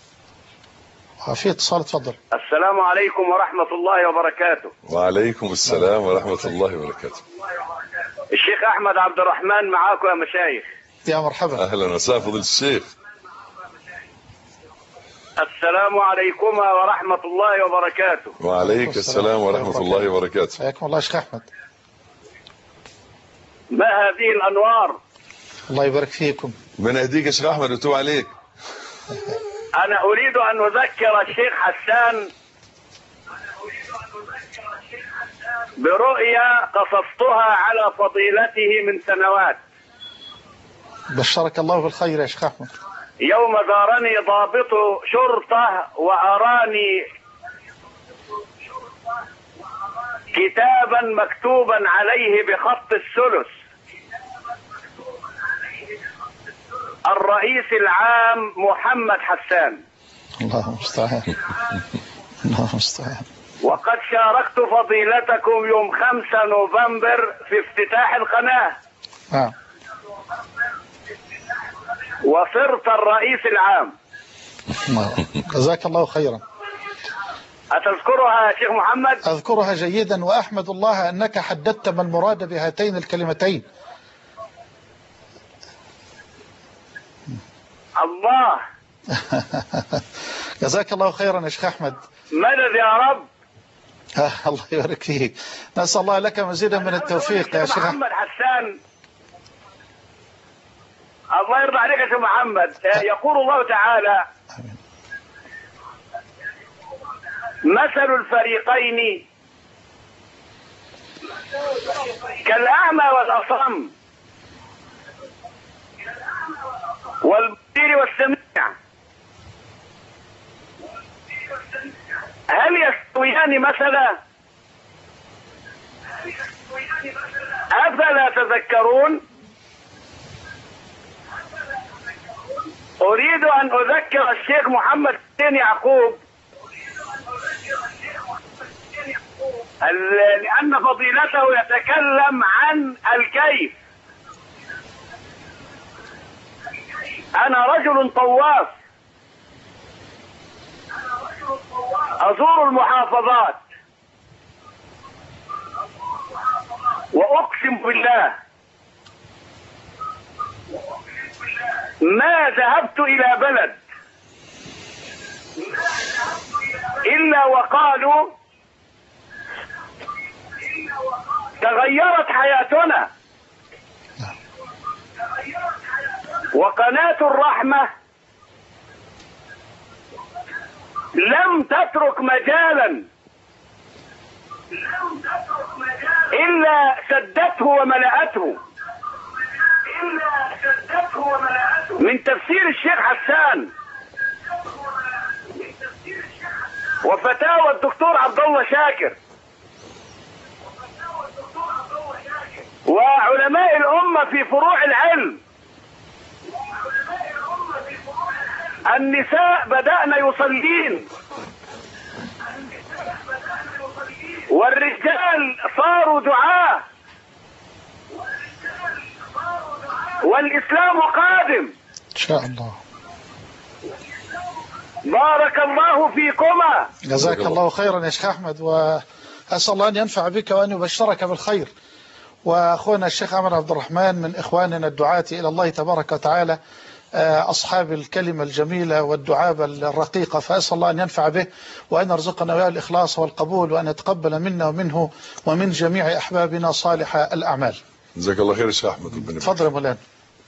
في اتصال، تفضل. السلام عليكم ورحمة الله وبركاته. وعليكم السلام ورحمة الله وبركاته. الشيخ أحمد عبد الرحمن معاكم يا مشايخ. يا مرحبا. أهلا وسهلا فضيلة الشيخ. السلام عليكم ورحمة الله وبركاته. وعليك السلام ورحمة الله وبركاته. حياكم الله يا شيخ أحمد. ما هذه الأنوار؟ الله يبارك فيكم. ربنا يهديك يا شيخ أحمد ويتوب عليك. أنا أريد أن أذكر الشيخ حسان برؤيا قصصتها على فضيلته من سنوات. بشرك الله بالخير يا شيخ أحمد. يوم زارني ضابط شرطة وأراني كتابا مكتوبا عليه بخط الثلث: الرئيس العام محمد حسان. الله المستعان. الله المستعان. وقد شاركت فضيلتكم يوم خمسة نوفمبر في افتتاح القناة. نعم. وصرت الرئيس العام. جزاك الله خيرا. أتذكرها يا شيخ محمد؟ أذكرها جيدا، وأحمد الله أنك حددت ما المراد بهاتين الكلمتين. الله. جزاك الله خيرا يا شيخ أحمد. مدد يا رب. الله يبارك فيك. نسأل الله لك مزيدا من التوفيق يا شيخ محمد حسان. الله يرضى عليك يا شيخ محمد. يقول الله تعالى: مثل الفريقين كالأعمى والأصم والبصير والسميع هل يستويان مثلا؟ أفلا تذكرون؟ أريد أن أذكر الشيخ محمد حسين يعقوب لأن فضيلته يتكلم عن الكيف. أنا رجل طواف أزور المحافظات وأقسم بالله ما ذهبت إلى بلد إلا وقالوا تغيرت حياتنا. وقناة الرحمة لم تترك مجالا إلا سدته وملأته من تفسير الشيخ حسان وفتاوى الدكتور عبد الله شاكر وعلماء الأمة في فروع العلم. النساء بدأنا يصلين والرجال صاروا دعاة والإسلام قادم إن شاء الله. بارك الله فيكما. جزاك الله خيرا يا شيخ أحمد، وأسأل الله أن ينفع بك وأن يبشرك بالخير. وأخونا الشيخ عمر عبد الرحمن من إخواننا الدعاة إلى الله تبارك وتعالى، أصحاب الكلمة الجميلة والدعابة الرقيقة، فأسأل الله أن ينفع به وأن يرزقنا وياه الإخلاص والقبول وأن يتقبل منا ومنه ومن جميع أحبابنا صالح الأعمال. جزاك الله خير يا شيخ أحمد. تفضل يا مولانا.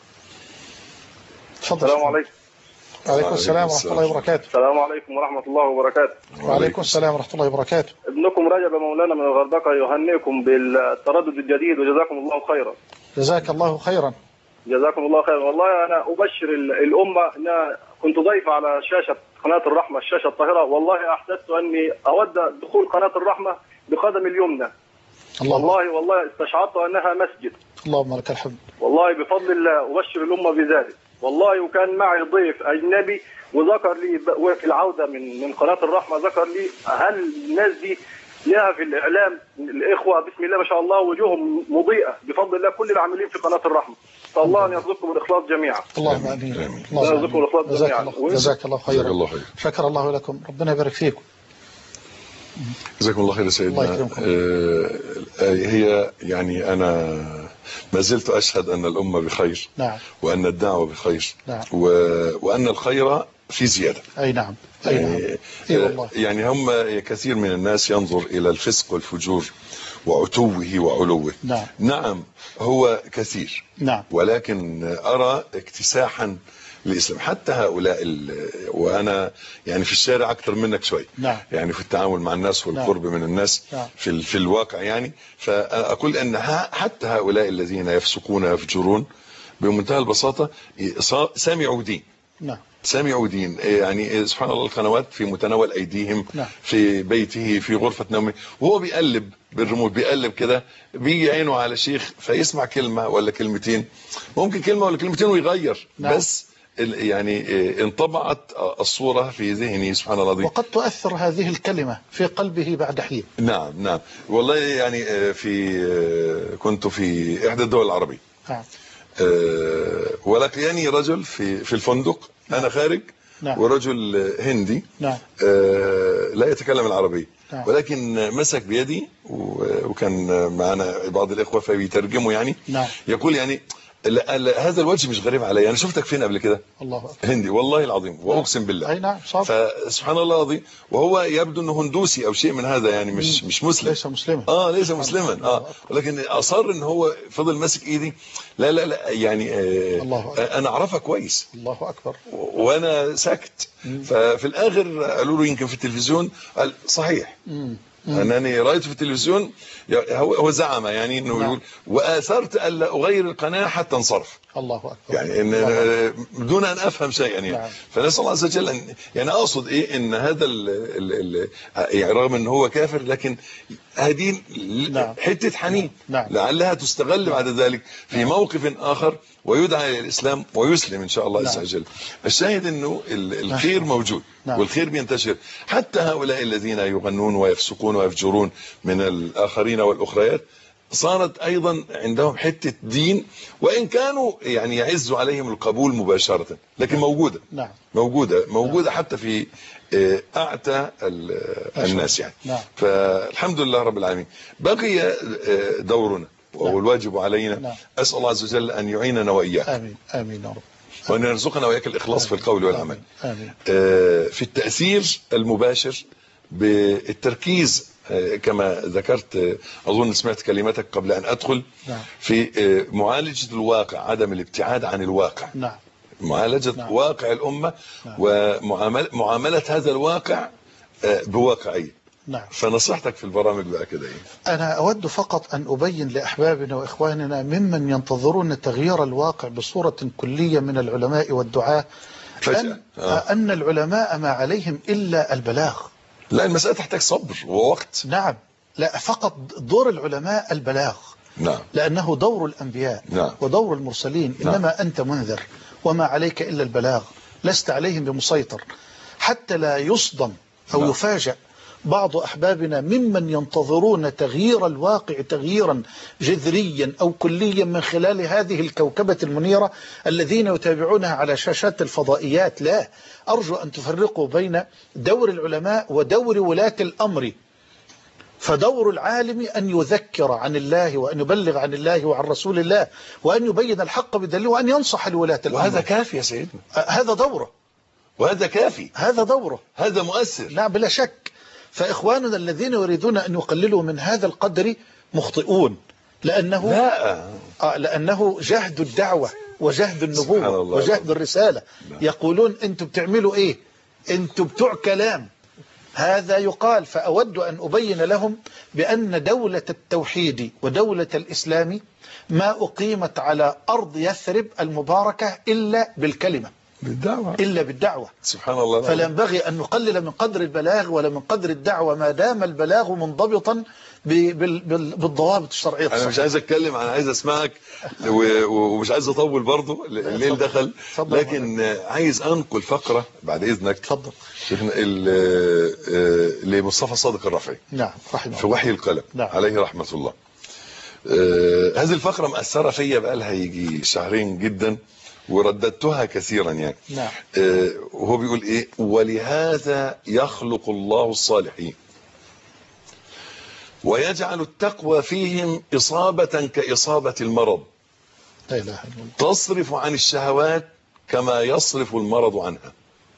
تفضل. السلام عليكم. وعليكم السلام ورحمة الله وبركاته. السلام عليكم ورحمة الله وبركاته. وعليكم السلام ورحمة الله وبركاته. ابنكم رجب مولانا من الغردقة يهنئكم بالتردد الجديد وجزاكم الله خيرا. جزاك الله خيرا. جزاكم الله خيرا. والله أنا أبشر الأمة أن كنت ضيف على شاشة قناة الرحمة الشاشة الطاهرة، والله أحسست أني أود دخول قناة الرحمة بقدم اليمنى. الله والله والله استشعرت أنها مسجد. اللهم لك الحمد. والله بفضل الله أبشر الأمة بذلك. والله وكان معي ضيف أجنبي وذكر لي في العودة من من قناة الرحمة، ذكر لي هل الناس دي لها في الإعلام الإخوة بسم الله ما شاء الله وجوههم مضيئة بفضل الله كل العاملين في قناة الرحمة. فالله أن يرزقكم الإخلاص جميعا. اللهم آمين. الله يرزقكم الإخلاص جميعا. جزاك الله خيرا. شكر الله لكم. ربنا يبارك فيكم. جزاكم الله خير يا سيدنا. آه هي يعني أنا ما زلت أشهد أن الأمة بخير. نعم. وأن الدعوة بخير. نعم. و... وأن الخير في زيادة. أي نعم. أي نعم. يعني, أي والله. يعني هم كثير من الناس ينظر إلى الفسق والفجور وعتوه وعلوه. نعم. نعم هو كثير. نعم. ولكن أرى اكتساحا الإسلام حتى هؤلاء، وأنا يعني في الشارع أكثر منك شوي. نعم. يعني في التعامل مع الناس والقرب نعم. من الناس. نعم. في في الواقع يعني، فأقول أن حتى هؤلاء الذين يفسقون ويفجرون بمنتهى البساطة سمعوا دين. نعم. سمعوا دين. يعني سبحان الله القنوات في متناول أيديهم. نعم. في بيته في غرفة نومه وهو بيقلب بالريموت بيقلب كده بيجي عينه على شيخ فيسمع كلمة ولا كلمتين، ممكن كلمة ولا كلمتين ويغير. نعم. بس يعني انطبعت الصورة في ذهني سبحان الله العظيم. وقد تؤثر هذه الكلمة في قلبه بعد حين. نعم نعم والله. يعني في كنت في إحدى الدول العربية. نعم. ولقياني رجل في في الفندق. نعم. أنا خارج. نعم. ورجل هندي. نعم. لا يتكلم العربية. نعم. ولكن مسك بيدي وكان معنا بعض الإخوة فبيترجموا يعني. نعم. يقول يعني لا لا هذا الوجه مش غريب علي، انا شفتك فين قبل كده؟ الله أكبر. هندي والله العظيم واقسم بالله. اي نعم صح. فسبحان الله العظيم، وهو يبدو انه هندوسي او شيء من هذا يعني، مش مش مسلم. ليس مسلما. اه ليس مسلما اه ولكن اصر ان هو فضل ماسك ايدي. لا لا لا يعني آه الله أكبر. انا اعرفها كويس. الله اكبر. وانا ساكت. ففي الاخر قالوا له يمكن في التلفزيون، قال صحيح. مم. أنني رأيت في التلفزيون، هو هو زعم يعني أنه نعم. يقول وآثرت ألا أغير القناة حتى انصرف. الله أكبر. يعني إن بدون أن أفهم شيئا يعني. نعم. فنسأل الله عز وجل أن يعني أقصد إيه إن هذا ال ال ال يعني رغم أن هو كافر لكن هذه نعم. حتة حنين نعم. لعلها تستغل بعد ذلك في نعم. موقف آخر ويدعى إلى الإسلام ويسلم إن شاء الله عز وجل. الشاهد أنه الخير نعم. موجود نعم. والخير بينتشر. حتى هؤلاء الذين يغنون ويفسقون ويفجرون من الآخرين والأخريات صارت أيضا عندهم حتة دين، وإن كانوا يعني يعز عليهم القبول مباشرة، لكن موجودة نعم. موجودة موجودة نعم. حتى في أعتى الناس يعني نعم. فالحمد لله رب العالمين. بقي دورنا وهو الواجب علينا نعم. أسأل الله عز وجل أن يعيننا وإياك. آمين آمين يا رب. وأن يرزقنا وإياك الإخلاص آمين. في القول والعمل. آمين. في التأثير المباشر بالتركيز كما ذكرت، أظن سمعت كلمتك قبل أن أدخل نعم. في معالجة الواقع، عدم الابتعاد عن الواقع نعم. معالجة نعم. واقع الأمة نعم. ومعاملة هذا الواقع بواقعية نعم. فنصيحتك في البرامج بقى كده ايه؟ أنا أود فقط أن أبين لأحبابنا وإخواننا ممن ينتظرون تغيير الواقع بصورة كلية من العلماء والدعاة أن, آه. أن العلماء ما عليهم إلا البلاغ. لا المسألة تحتاج صبر ووقت. نعم لا فقط دور العلماء البلاغ نعم. لأنه دور الأنبياء نعم. ودور المرسلين نعم. إنما أنت منذر وما عليك إلا البلاغ، لست عليهم بمسيطر، حتى لا يصدم أو نعم. يفاجأ بعض أحبابنا ممن ينتظرون تغيير الواقع تغييرا جذريا أو كليا من خلال هذه الكوكبة المنيرة الذين يتابعونها على شاشات الفضائيات. لا، أرجو أن تفرقوا بين دور العلماء ودور ولاة الأمر. فدور العالم أن يذكر عن الله وأن يبلغ عن الله وعن رسول الله وأن يبين الحق بدليل وأن ينصح لولاة الأمر. وهذا كافي يا سيدنا. هذا دوره. وهذا كافي. هذا دوره. هذا مؤثر. نعم بلا شك. فإخواننا الذين يريدون أن يقللوا من هذا القدر مخطئون، لأنه لا. آه لأنه جهد الدعوة وجهد النبوة وجهد الرسالة. لا. يقولون أنتم بتعملوا إيه؟ أنتم بتوع كلام. هذا يقال. فأود أن أبين لهم بأن دولة التوحيد ودولة الإسلام ما أقيمت على أرض يثرب المباركة إلا بالكلمة، بالدعوة. إلا بالدعوة. سبحان الله. فلا ينبغي أن نقلل من قدر البلاغ ولا من قدر الدعوة ما دام البلاغ منضبطا بالضوابط الشرعية الصحيحة. أنا مش عايز أتكلم، أنا عايز أسمعك ومش عايز أطول برضو، الليل دخل، لكن عايز أنقل فقرة بعد إذنك. تفضل. لمصطفى صادق الرافعي. نعم رحمه في وحي القلم. نعم. عليه رحمة الله. هذه الفقرة مأثرة فيا بقى لها يجي شهرين جدا ورددتها كثيرا يعني. نعم. آه وهو بيقول ايه؟ ولهذا يخلق الله الصالحين ويجعل التقوى فيهم إصابة كإصابة المرض. لا إله إلا الله. تصرف عن الشهوات كما يصرف المرض عنها.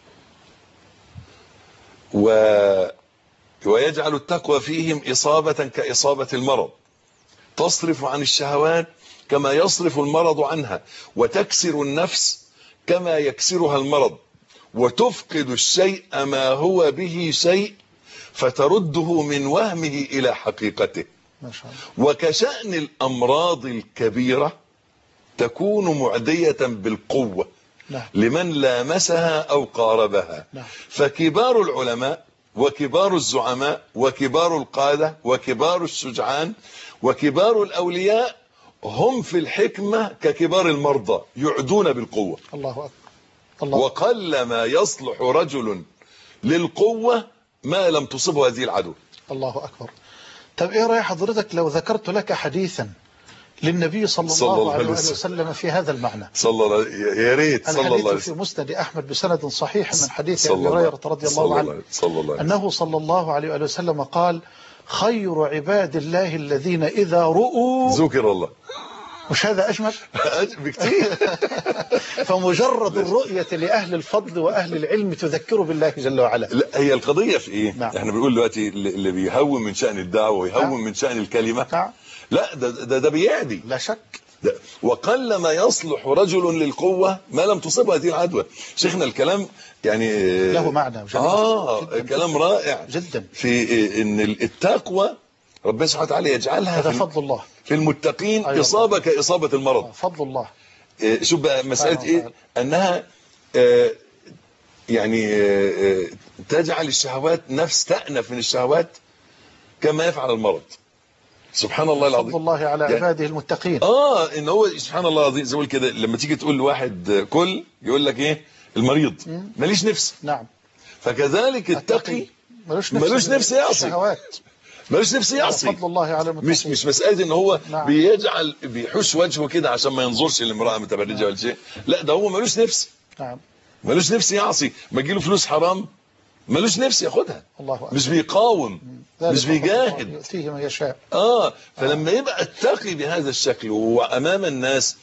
و ويجعل التقوى فيهم إصابة كإصابة المرض، تصرف عن الشهوات كما يصرف المرض عنها، وتكسر النفس كما يكسرها المرض، وتفقد الشيء ما هو به شيء فترده من وهمه إلى حقيقته. ما شاء الله. وكشأن الأمراض الكبيرة تكون معدية بالقوة نعم. لمن لامسها أو قاربها. نعم. فكبار العلماء وكبار الزعماء وكبار القادة وكبار الشجعان وكبار الأولياء هم في الحكمة ككبار المرضى يعدون بالقوة. الله أكبر. الله. وقل ما يصلح رجل للقوة ما لم تصبه هذه العدو. الله أكبر. طب إيه رأي حضرتك لو ذكرت لك حديثا للنبي صلى, صلى الله, الله عليه وسلم في هذا المعنى؟ صلى الله يا ريت. صلى الله الحديث في مسند أحمد بسند صحيح من حديث أبي هريرة رضي الله عنه صلى الله أنه صلى الله عليه وسلم قال: خير عباد الله الذين إذا رؤوا ذكر الله مش هذا أجمل؟ بكتير. فمجرد الرؤية لأهل الفضل وأهل العلم تذكر بالله جل وعلا. لا، هي القضية في إيه؟ نعم. احنا بنقول دلوقتي اللي بيهون من شأن الدعوة ويهون نعم. من شأن الكلمة. نعم. لا، ده ده, ده بيعدي. لا شك. ده وقل ما يصلح رجل للقوة ما لم تصبه هذه العدوى. شيخنا الكلام يعني له معنى جدا. آه جداً. كلام رائع جدا في إن التقوى ربنا سبحانه وتعالى يجعلها هذا في فضل الله في المتقين. أيوة. إصابة كإصابة المرض. فضل الله. إيه، شوف بقى مسألة أيوة. إيه أنها آه يعني آه تجعل الشهوات نفس تأنف من الشهوات كما يفعل المرض. سبحان الله العظيم. فضل الله على يعني عباده المتقين. اه ان هو سبحان الله العظيم زي ما كده لما تيجي تقول لواحد كل يقول لك ايه المريض ماليش نفس. نعم. فكذلك التقي ملوش نفس ملوش نفس يعصي. الشهوات. ملوش نفس يعصي. فضل الله على المتقين. مش مش مسألة ان هو نعم. بيجعل بيحش وجهه كده عشان ما ينظرش لامرأة متبرجة ولا شيء. لا، ده هو ملوش نفس. نعم. ملوش نفس يعصي. ما تجيله فلوس حرام ملوش نفس ياخدها. الله أكبر. مش بيقاوم مش بيجاهد. يؤتيه من يشاء. اه فلما آه. يبقى التقي بهذا الشكل وامام الناس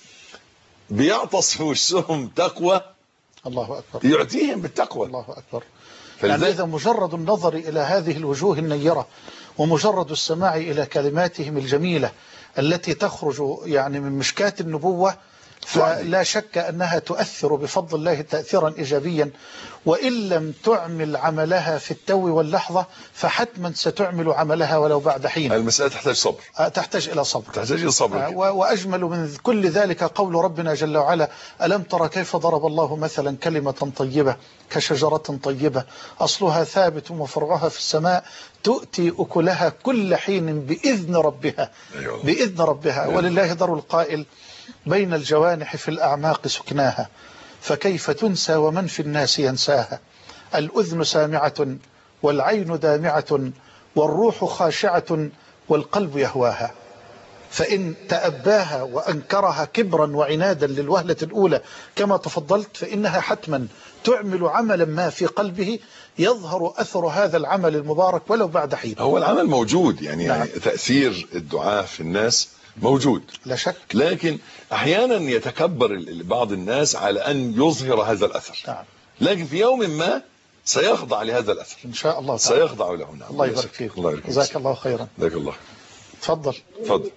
بيعطس في وشهم تقوى الله أكبر. يعطيهم بالتقوى. الله أكبر. فلذلك يعني إذا مجرد النظر إلى هذه الوجوه النيرة ومجرد السماع إلى كلماتهم الجميلة التي تخرج يعني من مشكاة النبوة فلا شك أنها تؤثر بفضل الله تأثيرا إيجابيا، وإن لم تعمل عملها في التو واللحظة فحتما ستعمل عملها ولو بعد حين. المسألة تحتاج صبر. تحتاج إلى صبر. تحتاج إلى صبر. وأجمل من كل ذلك قول ربنا جل وعلا: ألم ترى كيف ضرب الله مثلا كلمة طيبة كشجرة طيبة أصلها ثابت وفرعها في السماء تؤتي أكلها كل حين بإذن ربها. أيوة. بإذن ربها. أيوة. ولله در القائل: بين الجوانح في الأعماق سكناها فكيف تنسى ومن في الناس ينساها. الأذن سامعة والعين دامعة والروح خاشعة والقلب يهواها. فإن تأباها وأنكرها كبرا وعنادا للوهلة الأولى كما تفضلت فإنها حتما تعمل عملا ما في قلبه يظهر أثر هذا العمل المبارك ولو بعد حين. هو العمل موجود يعني, نعم. يعني تأثير الدعاء في الناس موجود لا شك. لكن أحيانا يتكبر بعض الناس على أن يظهر هذا الأثر. نعم. لكن في يوم ما سيخضع لهذا الأثر إن شاء الله تعالى. سيخضع له. نعم. الله يبارك فيك. الله يبارك فيك. جزاك الله خيرا. جزاك الله. تفضل. تفضل.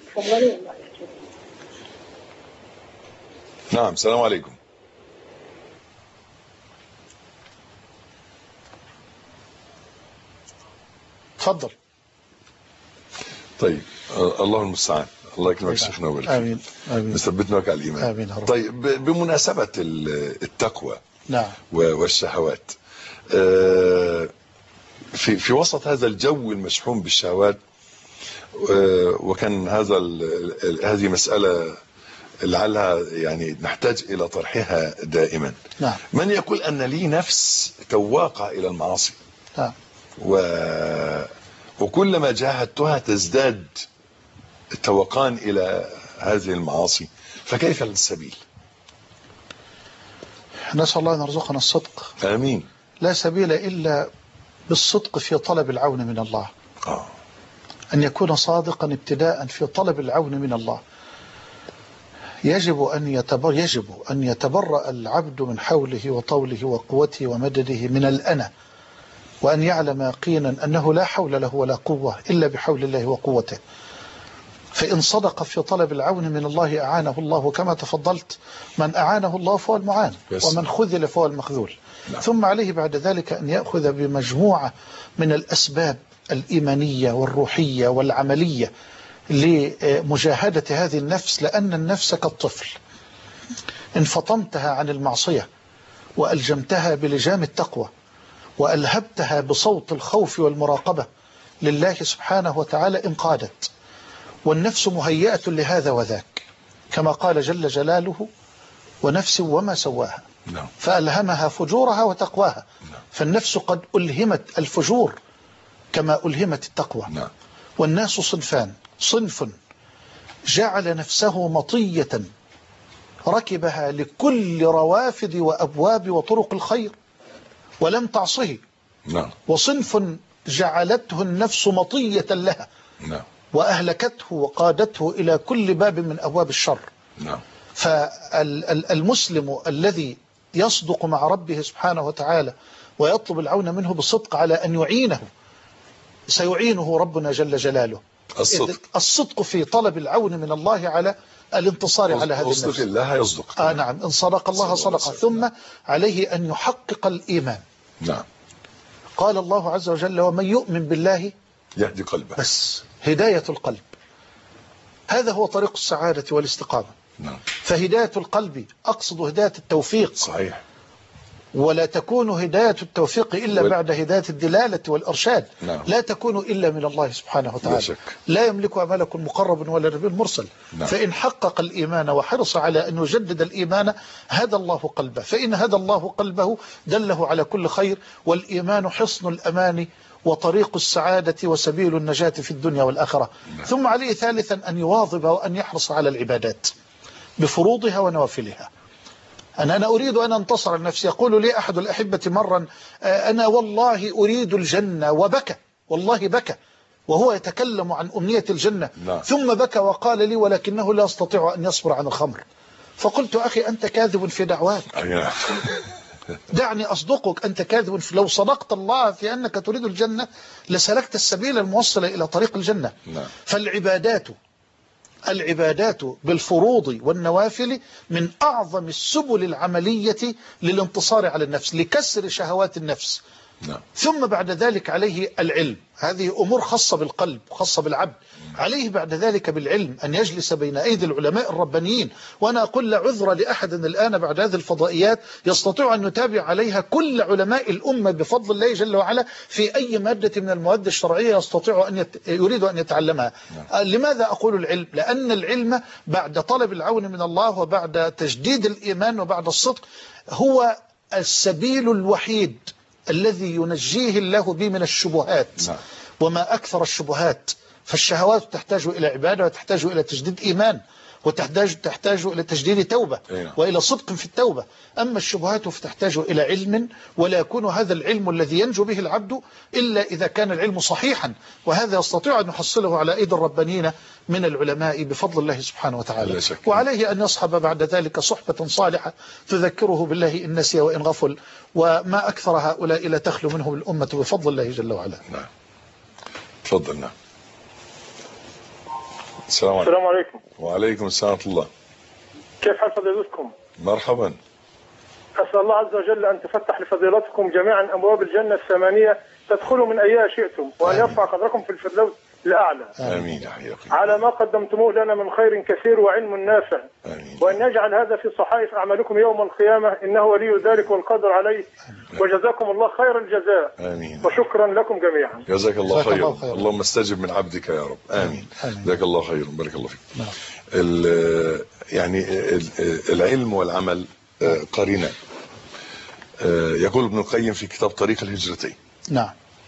نعم. السلام عليكم. تفضل. طيب الله المستعان. الله يكرمك شيخنا ويبارك فيك. آمين آمين. نثبتنا على الإيمان. آمين يا رب. طيب بمناسبة التقوى نعم والشهوات في في وسط هذا الجو المشحون بالشهوات وكان هذا هذه مسألة لعلها يعني نحتاج إلى طرحها دائما. نعم. من يقول أن لي نفس تواقع إلى المعاصي. نعم. و وكلما جاهدتها تزداد التوقان إلى هذه المعاصي فكيف السبيل؟ نسأل الله أن يرزقنا الصدق. آمين. لا سبيل إلا بالصدق في طلب العون من الله. آه. أن يكون صادقا ابتداء في طلب العون من الله. يجب أن يتبر يجب أن يتبرأ العبد من حوله وطوله وقوته ومدده من الأنا، وأن يعلم يقينا أنه لا حول له ولا قوة إلا بحول الله وقوته. فإن صدق في طلب العون من الله أعانه الله كما تفضلت. من أعانه الله فهو المعان ومن خذل فهو المخذول. لا. ثم عليه بعد ذلك أن يأخذ بمجموعة من الأسباب الإيمانية والروحية والعملية لمجاهدة هذه النفس، لأن النفس كالطفل إن فطمتها عن المعصية وألجمتها بلجام التقوى وألهبتها بصوت الخوف والمراقبة لله سبحانه وتعالى انقادت. والنفس مهيئة لهذا وذاك كما قال جل جلاله: ونفس وما سواها فألهمها فجورها وتقواها. فالنفس قد ألهمت الفجور كما ألهمت التقوى. والناس صنفان: صنف جعل نفسه مطية ركبها لكل روافد وأبواب وطرق الخير ولم تعصه. وصنف جعلته النفس مطية لها وأهلكته وقادته إلى كل باب من أبواب الشر. نعم. فالمسلم الذي يصدق مع ربه سبحانه وتعالى ويطلب العون منه بصدق على أن يعينه سيعينه ربنا جل جلاله. الصدق الصدق في طلب العون من الله على الانتصار على هذه النفس. يصدق الله يصدق. آه نعم، إن صدق الله صدق. ثم عليه أن يحقق الإيمان. نعم. قال الله عز وجل: ومن يؤمن بالله يهدي قلبه. بس هداية القلب هذا هو طريق السعادة والاستقامة. نعم. فهداية القلب أقصد هداية التوفيق. صحيح. ولا تكون هداية التوفيق إلا و... بعد هداية الدلالة والإرشاد. نعم. لا تكون إلا من الله سبحانه وتعالى. لا شك. لا يملكها ملك مقرب ولا نبي مرسل. نعم. فإن حقق الإيمان وحرص على أن يجدد الإيمان هدى الله قلبه، فإن هدى الله قلبه دله على كل خير. والإيمان حصن الأمان وطريق السعادة وسبيل النجاة في الدنيا والآخرة. نعم. ثم عليه ثالثا أن يواظب وأن يحرص على العبادات بفروضها ونوافلها. أنا, أنا أريد أن أنتصر النفس. يقول لي أحد الأحبة مرا: أنا والله أريد الجنة، وبكى، والله بكى وهو يتكلم عن أمنية الجنة. لا. ثم بكى وقال لي: ولكنه لا يستطيع أن يصبر عن الخمر. فقلت: أخي أنت كاذب في دعواك. دعني أصدقك، أنت كاذب. لو صدقت الله في أنك تريد الجنة لسلكت السبيل الموصل إلى طريق الجنة. لا. فالعبادات العبادات بالفروض والنوافل من أعظم السبل العملية للانتصار على النفس، لكسر شهوات النفس. نعم. ثم بعد ذلك عليه العلم. هذه أمور خاصة بالقلب خاصة بالعبد. عليه بعد ذلك بالعلم أن يجلس بين أيدي العلماء الربانيين. وأنا أقول لا عذر لأحد الآن بعد هذه الفضائيات يستطيع أن يتابع عليها كل علماء الأمة بفضل الله جل وعلا في أي مادة من المواد الشرعية يستطيع أن يت... يريد أن يتعلمها. نعم. لماذا أقول العلم؟ لأن العلم بعد طلب العون من الله وبعد تجديد الإيمان وبعد الصدق هو السبيل الوحيد الذي ينجيه الله به من الشبهات. نعم. وما أكثر الشبهات. فالشهوات تحتاج إلى عبادة وتحتاج إلى تجديد إيمان وتحتاج تحتاج إلى تجديد توبة وإلى صدق في التوبة. أما الشبهات فتحتاج إلى علم، ولا يكون هذا العلم الذي ينجو به العبد إلا إذا كان العلم صحيحا، وهذا يستطيع أن يحصله على أيدي الربانيين من العلماء بفضل الله سبحانه وتعالى. وعليه أن يصحب بعد ذلك صحبة صالحة تذكره بالله إن نسي وإن غفل، وما أكثر هؤلاء لا تخلو منهم الأمة بفضل الله جل وعلا. نعم. تفضل. نعم. السلام عليكم. السلام عليكم. وعليكم السلام ورحمة الله. كيف حال فضيلتكم؟ مرحبا. أسأل الله عز وجل أن تفتح لفضيلتكم جميعا أبواب الجنة الثمانية تدخلوا من أيها شئتم، وأن يرفع قدركم في الفردوس الأعلى. آمين يا حي. على ما قدمتموه لنا من خير كثير وعلم نافع. آمين. وأن يجعل هذا في صحائف أعمالكم يوم القيامة، إنه ولي ذلك والقدر عليه. وجزاكم الله خير الجزاء. آمين. وشكرا لكم جميعا. جزاك الله خير. اللهم استجب من عبدك يا رب. آمين. جزاك الله خير. بارك الله فيك. يعني العلم والعمل قرينان. يقول ابن القيم في كتاب طريق الهجرتين: نعم.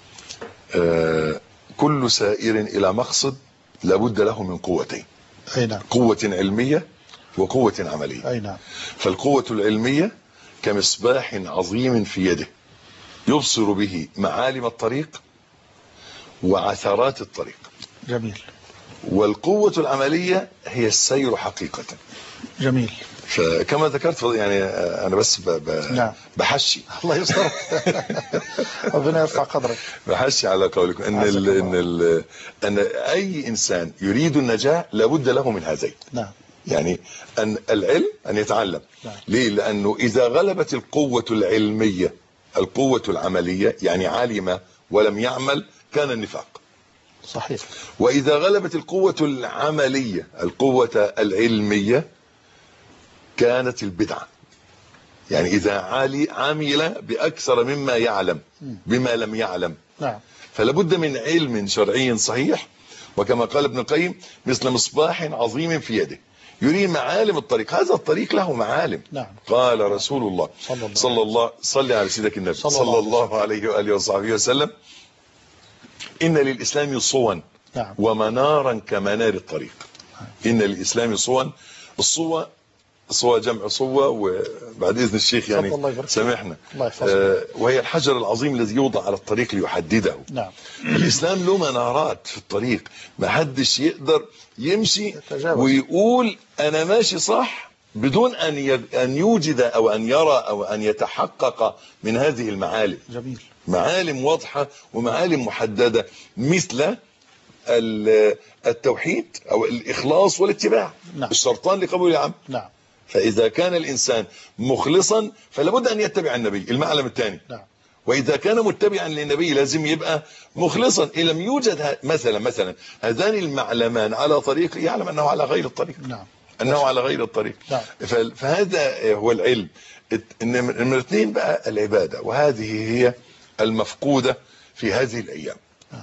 كل سائر إلى مقصد لابد له من قوتين. أي نعم. قوة علمية وقوة عملية. أي نعم. فالقوة العلمية كمصباح عظيم في يده يبصر به معالم الطريق وعثرات الطريق. جميل. والقوة العملية هي السير حقيقة. جميل. فكما ذكرت يعني أنا بس ب... ب... نعم. بحشي. الله يستر. ربنا يرفع قدرك. بحشي على قولكم ان ال... ان ال... ان اي انسان يريد النجاة لابد له من هذين. نعم. يعني ان العلم ان يتعلم. نعم. ليه؟ لانه اذا غلبت القوة العلمية القوة العملية، يعني علم ولم يعمل، كان النفاق. صحيح. واذا غلبت القوة العملية القوة العلمية كانت البدعة. يعني إذا عالي عامل بأكثر مما يعلم بما لم يعلم. نعم. فلابد من علم شرعي صحيح، وكما قال ابن القيم: مثل مصباح عظيم في يده يري معالم الطريق. هذا الطريق له معالم. نعم. قال رسول الله صلى الله صلى الله صلى على سيدك النبي صلى, صلى الله عليه وآله وصحبه وسلم: إن للإسلام صوا. نعم. ومنارا كمنار الطريق. إن للإسلام صوا. الصوى صوى جمع صوى، وبعد إذن الشيخ يعني سامحنا. آه وهي الحجر العظيم الذي يوضع على الطريق ليحدده. نعم. الإسلام له منارات في الطريق، ما حدش يقدر يمشي ويقول أنا ماشي صح بدون أن أن يوجد أو أن يرى أو أن يتحقق من هذه المعالم. جميل. معالم واضحة ومعالم محددة، مثل التوحيد أو الإخلاص والاتباع. نعم. الشرطان لقبول العمل. نعم. فإذا كان الإنسان مخلصا فلا بد أن يتبع النبي، المعلم الثاني. نعم. وإذا كان متبعا للنبي لازم يبقى مخلصا. إن لم يوجد مثلا مثلا هذان المعلمان على طريق، يعلم أنه على غير الطريق. نعم. أنه على غير الطريق. نعم. فهذا هو العلم. نمرة اثنين بقى العبادة، وهذه هي المفقودة في هذه الأيام. نعم.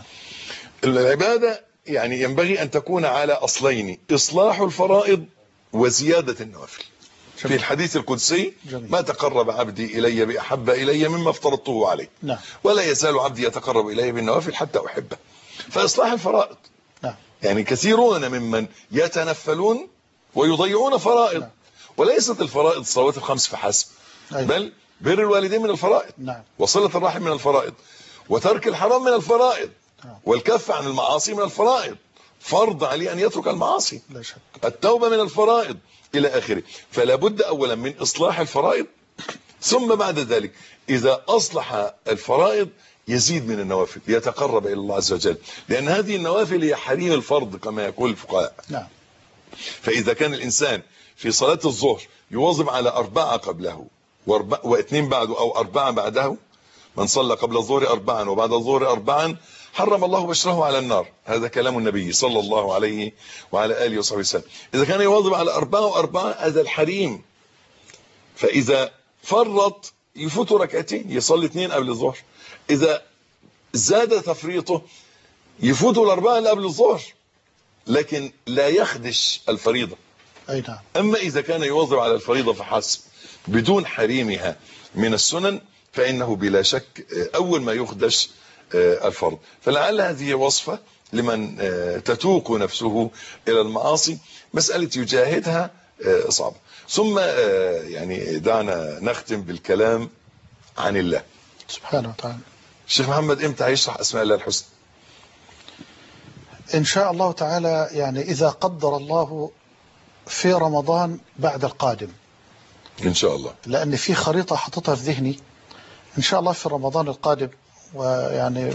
العبادة يعني ينبغي أن تكون على أصلين: إصلاح الفرائض وزيادة النوافل. في الحديث القدسي: جميل. ما تقرب عبدي إلي بأحب إلي مما افترضته عليه. نعم. ولا يزال عبدي يتقرب إلي بالنوافل حتى أحبه. فإصلاح الفرائض. نعم. يعني كثيرون ممن يتنفلون ويضيعون فرائض. نعم. وليست الفرائض الصلوات الخمس فحسب. أيوة. بل بر الوالدين من الفرائض. نعم. وصلة الرحم من الفرائض، وترك الحرام من الفرائض. نعم. والكف عن المعاصي من الفرائض. فرض عليه أن يترك المعاصي. لا شك. التوبة من الفرائض إلى آخره. فلا بد أولا من إصلاح الفرائض، ثم بعد ذلك إذا أصلح الفرائض يزيد من النوافل، يتقرب إلى الله عز وجل، لأن هذه النوافل هي حريم الفرض كما يقول الفقهاء. نعم. فإذا كان الإنسان في صلاة الظهر يواظب على أربعة قبله واثنين بعده أو أربعة بعده، من صلى قبل الظهر أربعا وبعد الظهر أربعا حرم الله بشره على النار. هذا كلام النبي صلى الله عليه وعلى آله وصحبه وسلم. إذا كان يواظب على أربعة وأربعة هذا الحريم. فإذا فرط يفوت ركعتين، يصلي اثنين قبل الظهر. إذا زاد تفريطه يفوت الأربعة اللي قبل الظهر، لكن لا يخدش الفريضة. أي نعم. أما إذا كان يواظب على الفريضة فحسب بدون حريمها من السنن فإنه بلا شك أول ما يخدش الفرض. فلعل هذه وصفة لمن تتوق نفسه إلى المعاصي، مسألة يجاهدها صعبة. ثم يعني دعنا نختم بالكلام عن الله سبحانه وتعالى. الشيخ محمد امتى هيشرح أسماء الله الحسنى؟ إن شاء الله تعالى، يعني إذا قدر الله في رمضان بعد القادم إن شاء الله، لأن في خريطة حطتها في ذهني إن شاء الله في رمضان القادم، ويعني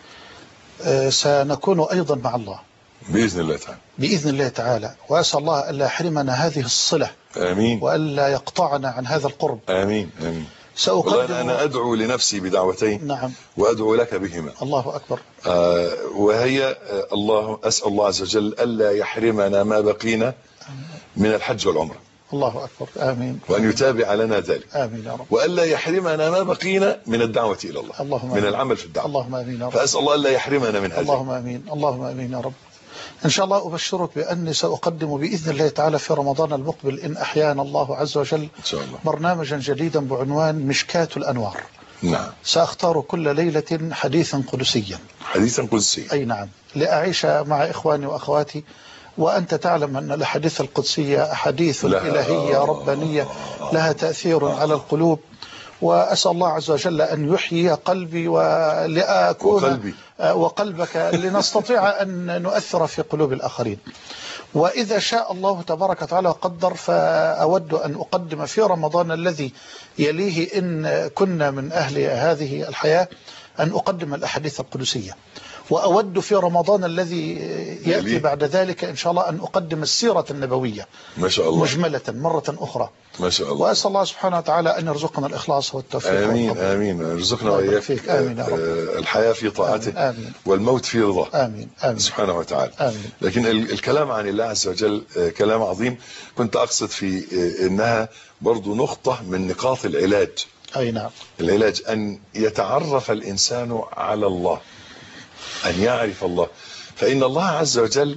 سنكون أيضا مع الله بإذن الله تعالى بإذن الله تعالى. وأسأل الله ألا يحرمنا هذه الصلة. آمين. وألا يقطعنا عن هذا القرب. آمين آمين. سأقدم أنا أدعو لنفسي بدعوتين. نعم. وأدعو لك بهما. الله أكبر. آه وهي آه الله أسأل الله عز وجل ألا يحرمنا ما بقينا من الحج والعمرة. الله أكبر. آمين. وأن يتابع لنا ذلك. آمين يا رب. وألا يحرمنا ما بقينا من الدعوة إلى الله. اللهم من آمين. العمل في الدعوة. اللهم آمين يا رب. فأسأل الله ألا يحرمنا من هذا. اللهم آمين. اللهم آمين يا رب. إن شاء الله أبشرك بأني سأقدم بإذن الله تعالى في رمضان المقبل إن أحيانا الله عز وجل إن شاء الله برنامجا جديدا بعنوان مشكاة الأنوار. نعم. سأختار كل ليلة حديثا قدسيا. حديثا قدسيا. أي نعم، لأعيش مع إخواني وأخواتي. وأنت تعلم أن الأحاديث القدسية أحاديث إلهية ربانية لها تأثير على القلوب. وأسأل الله عز وجل أن يحيي قلبي ولأكون وقلبي. وقلبك لنستطيع أن نؤثر في قلوب الآخرين. وإذا شاء الله تبارك وتعالى وقدر فأود أن أقدم في رمضان الذي يليه إن كنا من أهل هذه الحياة أن أقدم الأحاديث القدسية. وأود في رمضان الذي يأتي بعد ذلك إن شاء الله أن أقدم السيرة النبوية ما شاء الله مجملة مرة أخرى. ما شاء الله. وأسأل الله سبحانه وتعالى أن يرزقنا الإخلاص والتوفيق. آمين آمين. يرزقنا وإياك الحياة في طاعته. آمين. والموت في رضاه. آمين آمين. سبحانه وتعالى. آمين. لكن الكلام عن الله عز وجل كلام عظيم. كنت أقصد في إنها برضو نقطة من نقاط العلاج. أي نعم. العلاج أن يتعرف الإنسان على الله، أن يعرف الله. فإن الله عز وجل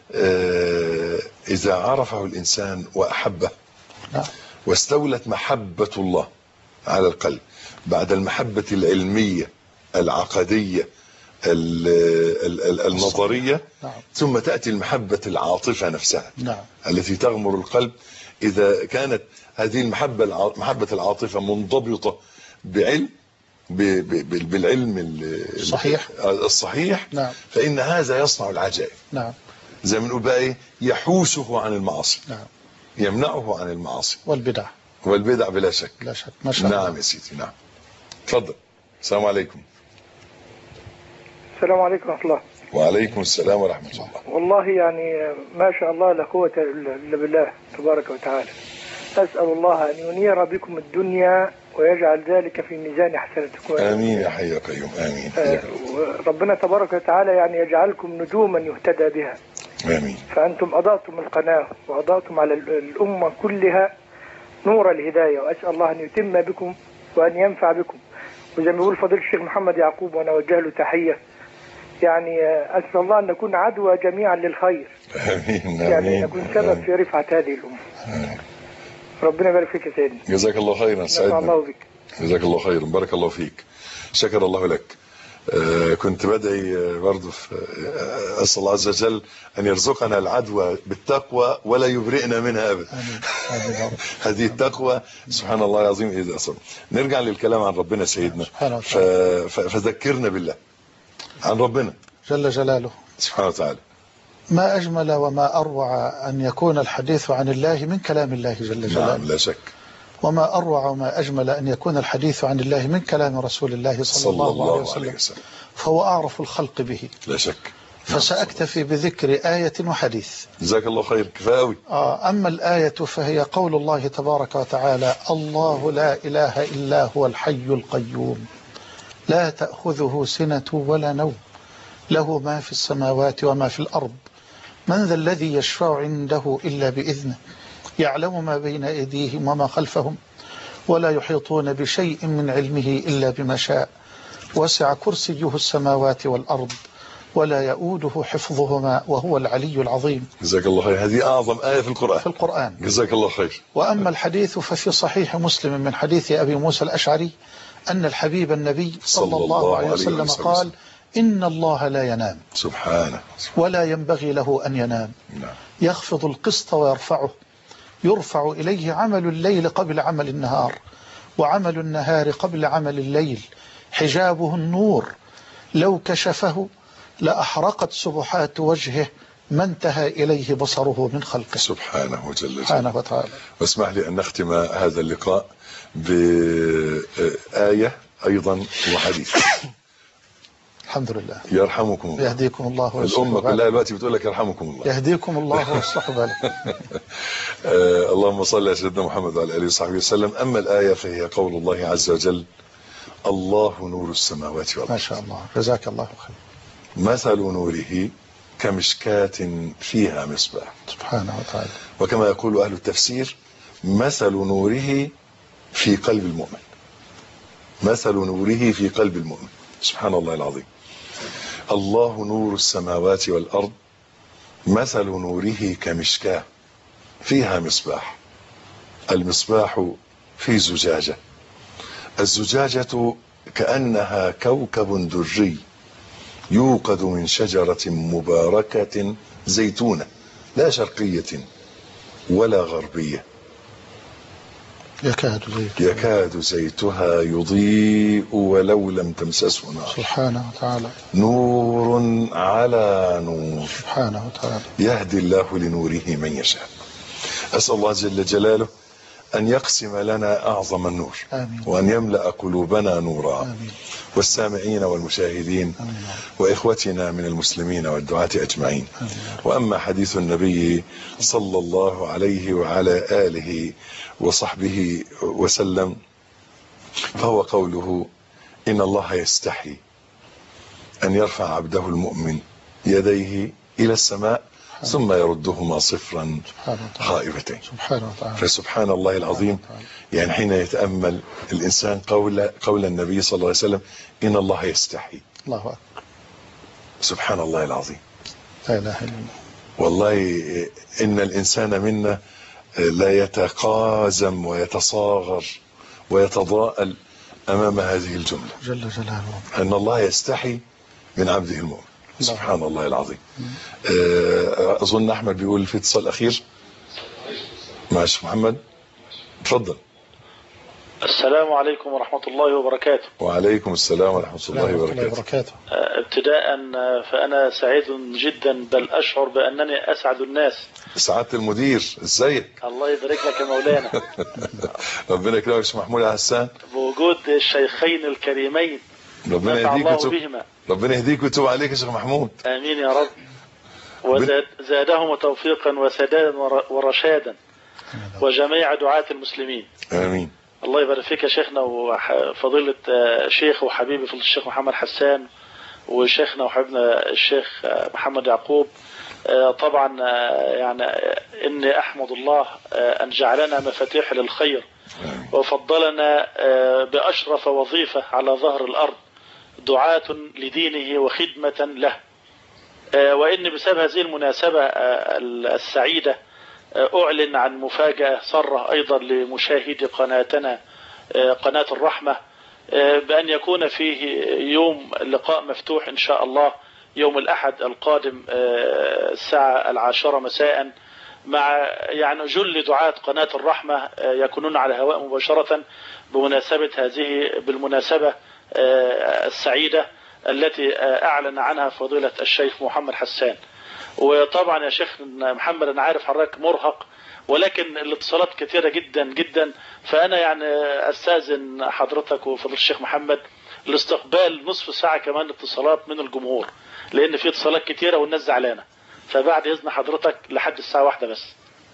إذا عرفه الإنسان وأحبه واستولت محبة الله على القلب بعد المحبة العلمية العقدية النظرية، ثم تأتي المحبة العاطفة نفسها التي تغمر القلب، إذا كانت هذه المحبة محبة العاطفة منضبطة بعلم بالعلم الصحيح الصحيح نعم. فإن هذا يصنع العجائب. نعم. زي ما نقول بقى ايه، يحوشه عن المعاصي. نعم. يمنعه عن المعاصي والبدع. والبدع بلا شك. لا شك. ما شاء الله. نعم يا سيدي. نعم. اتفضل. السلام عليكم. السلام عليكم ورحمة الله. وعليكم السلام ورحمة الله. والله يعني ما شاء الله لا قوة إلا بالله تبارك وتعالى. أسأل الله أن ينير بكم الدنيا ويجعل ذلك في ميزان حسناتكم. آمين يا حي يا قيوم. آمين. آه ربنا تبارك وتعالى يعني يجعلكم نجوما يهتدى بها. آمين. فأنتم أضأتم القناة وأضأتم على الأمة كلها نور الهداية، وأسأل الله أن يتم بكم وأن ينفع بكم. وزي ما يقول فضيلة الشيخ محمد يعقوب وأنا أوجه له تحية، يعني أسأل الله أن نكون عدوى جميعا للخير. آمين. يعني نكون سبب في رفعة هذه الأمة. آمين. ربنا يبارك فيك يا سيدنا. جزاك الله خيرا. سعدنا. الله بك. جزاك الله خيرا. بارك الله فيك. شكر الله لك. آه كنت بدعي آه برضه في آه أسأل الله عز وجل أن يرزقنا العدوى بالتقوى ولا يبرئنا منها أبدا. هذه التقوى سبحان الله العظيم. إذا أصل نرجع للكلام عن ربنا سيدنا، فذكرنا بالله عن ربنا جل جلاله سبحانه وتعالى. ما أجمل وما أروع أن يكون الحديث عن الله من كلام الله جل جلاله. نعم لا شك. وما أروع وما أجمل أن يكون الحديث عن الله من كلام رسول الله صلى الله, الله عليه وسلم. وسلم فهو أعرف الخلق به لا شك. فسأكتفي بذكر آية وحديث. جزاك الله خير. كفاية أوي. آه أما الآية فهي قول الله تبارك وتعالى: الله لا إله إلا هو الحي القيوم لا تأخذه سنة ولا نوم له ما في السماوات وما في الأرض من ذا الذي يشفع عنده إلا بإذنه يعلم ما بين أيديهم وما خلفهم ولا يحيطون بشيء من علمه إلا بما شاء وسع كرسيه السماوات والأرض ولا يؤوده حفظهما وهو العلي العظيم. جزاك الله خير. هذه أعظم آية في القرآن. في القرآن. جزاك الله خير. وأما الحديث ففي صحيح مسلم من حديث أبي موسى الأشعري أن الحبيب النبي صلى الله عليه وسلم قال: إن الله لا ينام سبحانه ولا ينبغي له أن ينام. نعم. يخفض القسط ويرفعه، يرفع إليه عمل الليل قبل عمل النهار وعمل النهار قبل عمل الليل، حجابه النور لو كشفه لأحرقت سبحات وجهه ما انتهى إليه بصره من خلقه سبحانه جل جلاله. سبحانه وتعالى. واسمح لي أن نختم هذا اللقاء بآية أيضا وحديث. الحمد لله. يرحمكم الله. يهديكم الله. الأمة كلها دلوقتي بتقول لك يرحمكم الله. يهديكم الله ويصلح بالكم. آه اللهم صل على سيدنا محمد وعلى آله وصحبه وسلم. أما الآية فهي قول الله عز وجل: الله نور السماوات والأرض. ما شاء الله. جزاك الله خير. مثل نوره كمشكاة فيها مصباح. سبحانه وتعالى. وكما يقول أهل التفسير: مثل نوره في قلب المؤمن. مثل نوره في قلب المؤمن. سبحان الله العظيم. الله نور السماوات والأرض مثل نوره كمشكاة فيها مصباح. المصباح في زجاجة، الزجاجة كأنها كوكب دري يوقد من شجرة مباركة زيتونة لا شرقية ولا غربية يكاد زيت يكاد زيتها يضيء ولو لم تمسسه نار. سبحانه وتعالى. نور على نور. سبحانه وتعالى. يهدي الله لنوره من يشاء. أسأل الله جل جلاله أن يقسم لنا أعظم النور. آمين. وأن يملأ قلوبنا نورا. آمين. والسامعين والمشاهدين. آمين. وإخوتنا من المسلمين والدعاة أجمعين. آمين. وأما حديث النبي صلى الله عليه وعلى آله وصحبه وسلم فهو قوله: إن الله يستحي أن يرفع عبده المؤمن يديه إلى السماء ثم يردهما صفرا خائفتين. سبحانه وتعالى. فسبحان الله العظيم. يعني حين يتأمل الإنسان قول قول النبي صلى الله عليه وسلم: إن الله يستحي. الله أكبر. سبحان الله العظيم. لا إله إلا الله. والله إن الإنسان منا لا يتقازم ويتصاغر ويتضاءل أمام هذه الجملة. جل جلاله. أن الله يستحي من عبده المؤمن. سبحان الله العظيم. أظن أحمد بيقول في اتصال أخير. نسمع الشيخ محمد. اتفضل. السلام عليكم ورحمة الله وبركاته. وعليكم السلام ورحمة الله وبركاته. ابتداء فأنا سعيد جدا، بل أشعر بأنني أسعد الناس. سعادة المدير، ازيك؟ الله يبارك لك يا مولانا. ربنا يكرمك يا شيخ محمود حسان بوجود الشيخين الكريمين، ربنا يهديك ويتوب بهما. ربنا يهديك ويتوب عليك يا شيخ محمود. آمين يا رب. وزادهم توفيقا وسدادا ورشادا وجميع دعاة المسلمين. آمين. الله يبارك فيك يا شيخنا وفضيلة شيخ وحبيبي فضيلة الشيخ محمد حسان، وشيخنا وحبيبنا الشيخ محمد يعقوب. طبعا يعني إني أحمد الله أن جعلنا مفاتيح للخير وفضلنا بأشرف وظيفة على ظهر الأرض، دعاة لدينه وخدمة له. وإن بسبب هذه المناسبة السعيدة أعلن عن مفاجأة سارة أيضا لمشاهدي قناتنا قناة الرحمة، بأن يكون فيه يوم لقاء مفتوح إن شاء الله يوم الأحد القادم الساعة العاشرة مساء، مع يعني جل دعاة قناة الرحمة يكونون على الهواء مباشرة بمناسبة هذه بالمناسبة السعيدة التي أعلن عنها فضيلة الشيخ محمد حسان. وطبعا يا شيخ محمد أنا عارف حضرتك مرهق، ولكن الاتصالات كثيرة جدا جدا، فأنا يعني أستاذن حضرتك وفضيلة الشيخ محمد لاستقبال نصف ساعة كمان اتصالات من الجمهور، لأن في اتصالات كثيرة والناس زعلانة، فبعد إذن حضرتك لحد الساعة واحدة بس.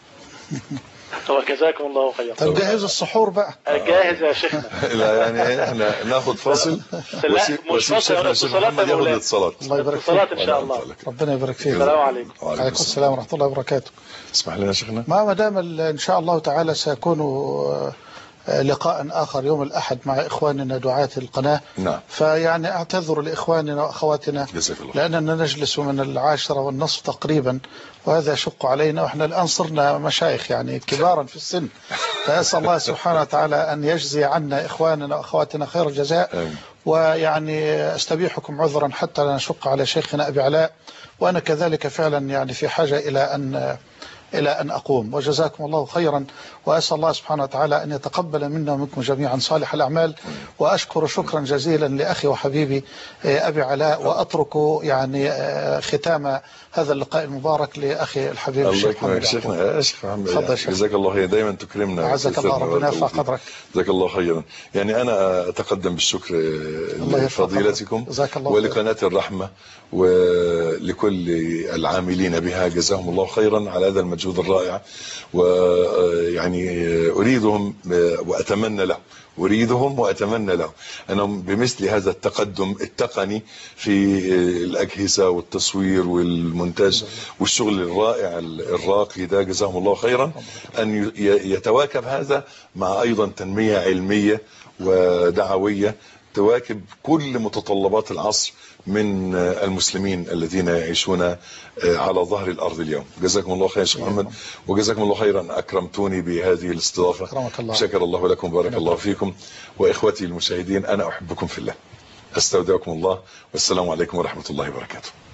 وجزاكم الله خيرا. طب جاهز السحور بقى؟ جاهز يا شيخنا. لا يعني احنا ناخد فاصل وسيب شيخنا الشيخ محمد ياخد الاتصالات. الله يبارك فيك. اتصالات ان شاء الله. ربنا يبارك فيك. السلام عليكم. وعليكم السلام ورحمة الله وبركاته. اسمح لنا شيخنا. ما دام ان شاء الله تعالى سيكون لقاء آخر يوم الأحد مع إخواننا دعاة القناة. نعم. فيعني أعتذر لإخواننا وأخواتنا لأننا نجلس من العاشرة والنصف تقريبا، وهذا يشق علينا، وإحنا الآن صرنا مشايخ يعني كبارا في السن، فأسأل الله سبحانه وتعالى أن يجزي عنا إخواننا وأخواتنا خير الجزاء. ويعني أستبيحكم عذرا حتى لا نشق على شيخنا أبي علاء، وأنا كذلك فعلا يعني في حاجة إلى أن إلى أن أقوم. وجزاكم الله خيرا، وأسأل الله سبحانه وتعالى أن يتقبل منا ومنكم جميعا صالح الأعمال. وأشكر شكرا جزيلا لأخي وحبيبي أبي علاء، وأترك يعني ختام هذا اللقاء المبارك لأخي الحبيب الشيخ محمد. شيخنا شيخ محمد جزاك الله خير، دايما تكرمنا. عزك الله، ربنا يرفع قدرك. جزاك الله خيرا. يعني أنا أتقدم بالشكر لفضيلتكم ولقناة الرحمة ولكل العاملين بها، جزاهم الله خيرا على هذا المجهود الرائع. ويعني أريدهم وأتمنى له أريدهم وأتمنى له أنهم بمثل هذا التقدم التقني في الأجهزة والتصوير والمونتاج والشغل الرائع الراقي ده، جزاهم الله خيرا، أن يتواكب هذا مع أيضا تنمية علمية ودعوية تواكب كل متطلبات العصر من المسلمين الذين يعيشون على ظهر الأرض اليوم. جزاكم الله خير يا شيخ محمد، وجزاكم الله خيرا، أكرمتوني بهذه الاستضافة. شكر الله لكم، بارك الله فيكم. وإخوتي المشاهدين، أنا أحبكم في الله، أستودعكم الله، والسلام عليكم ورحمة الله وبركاته.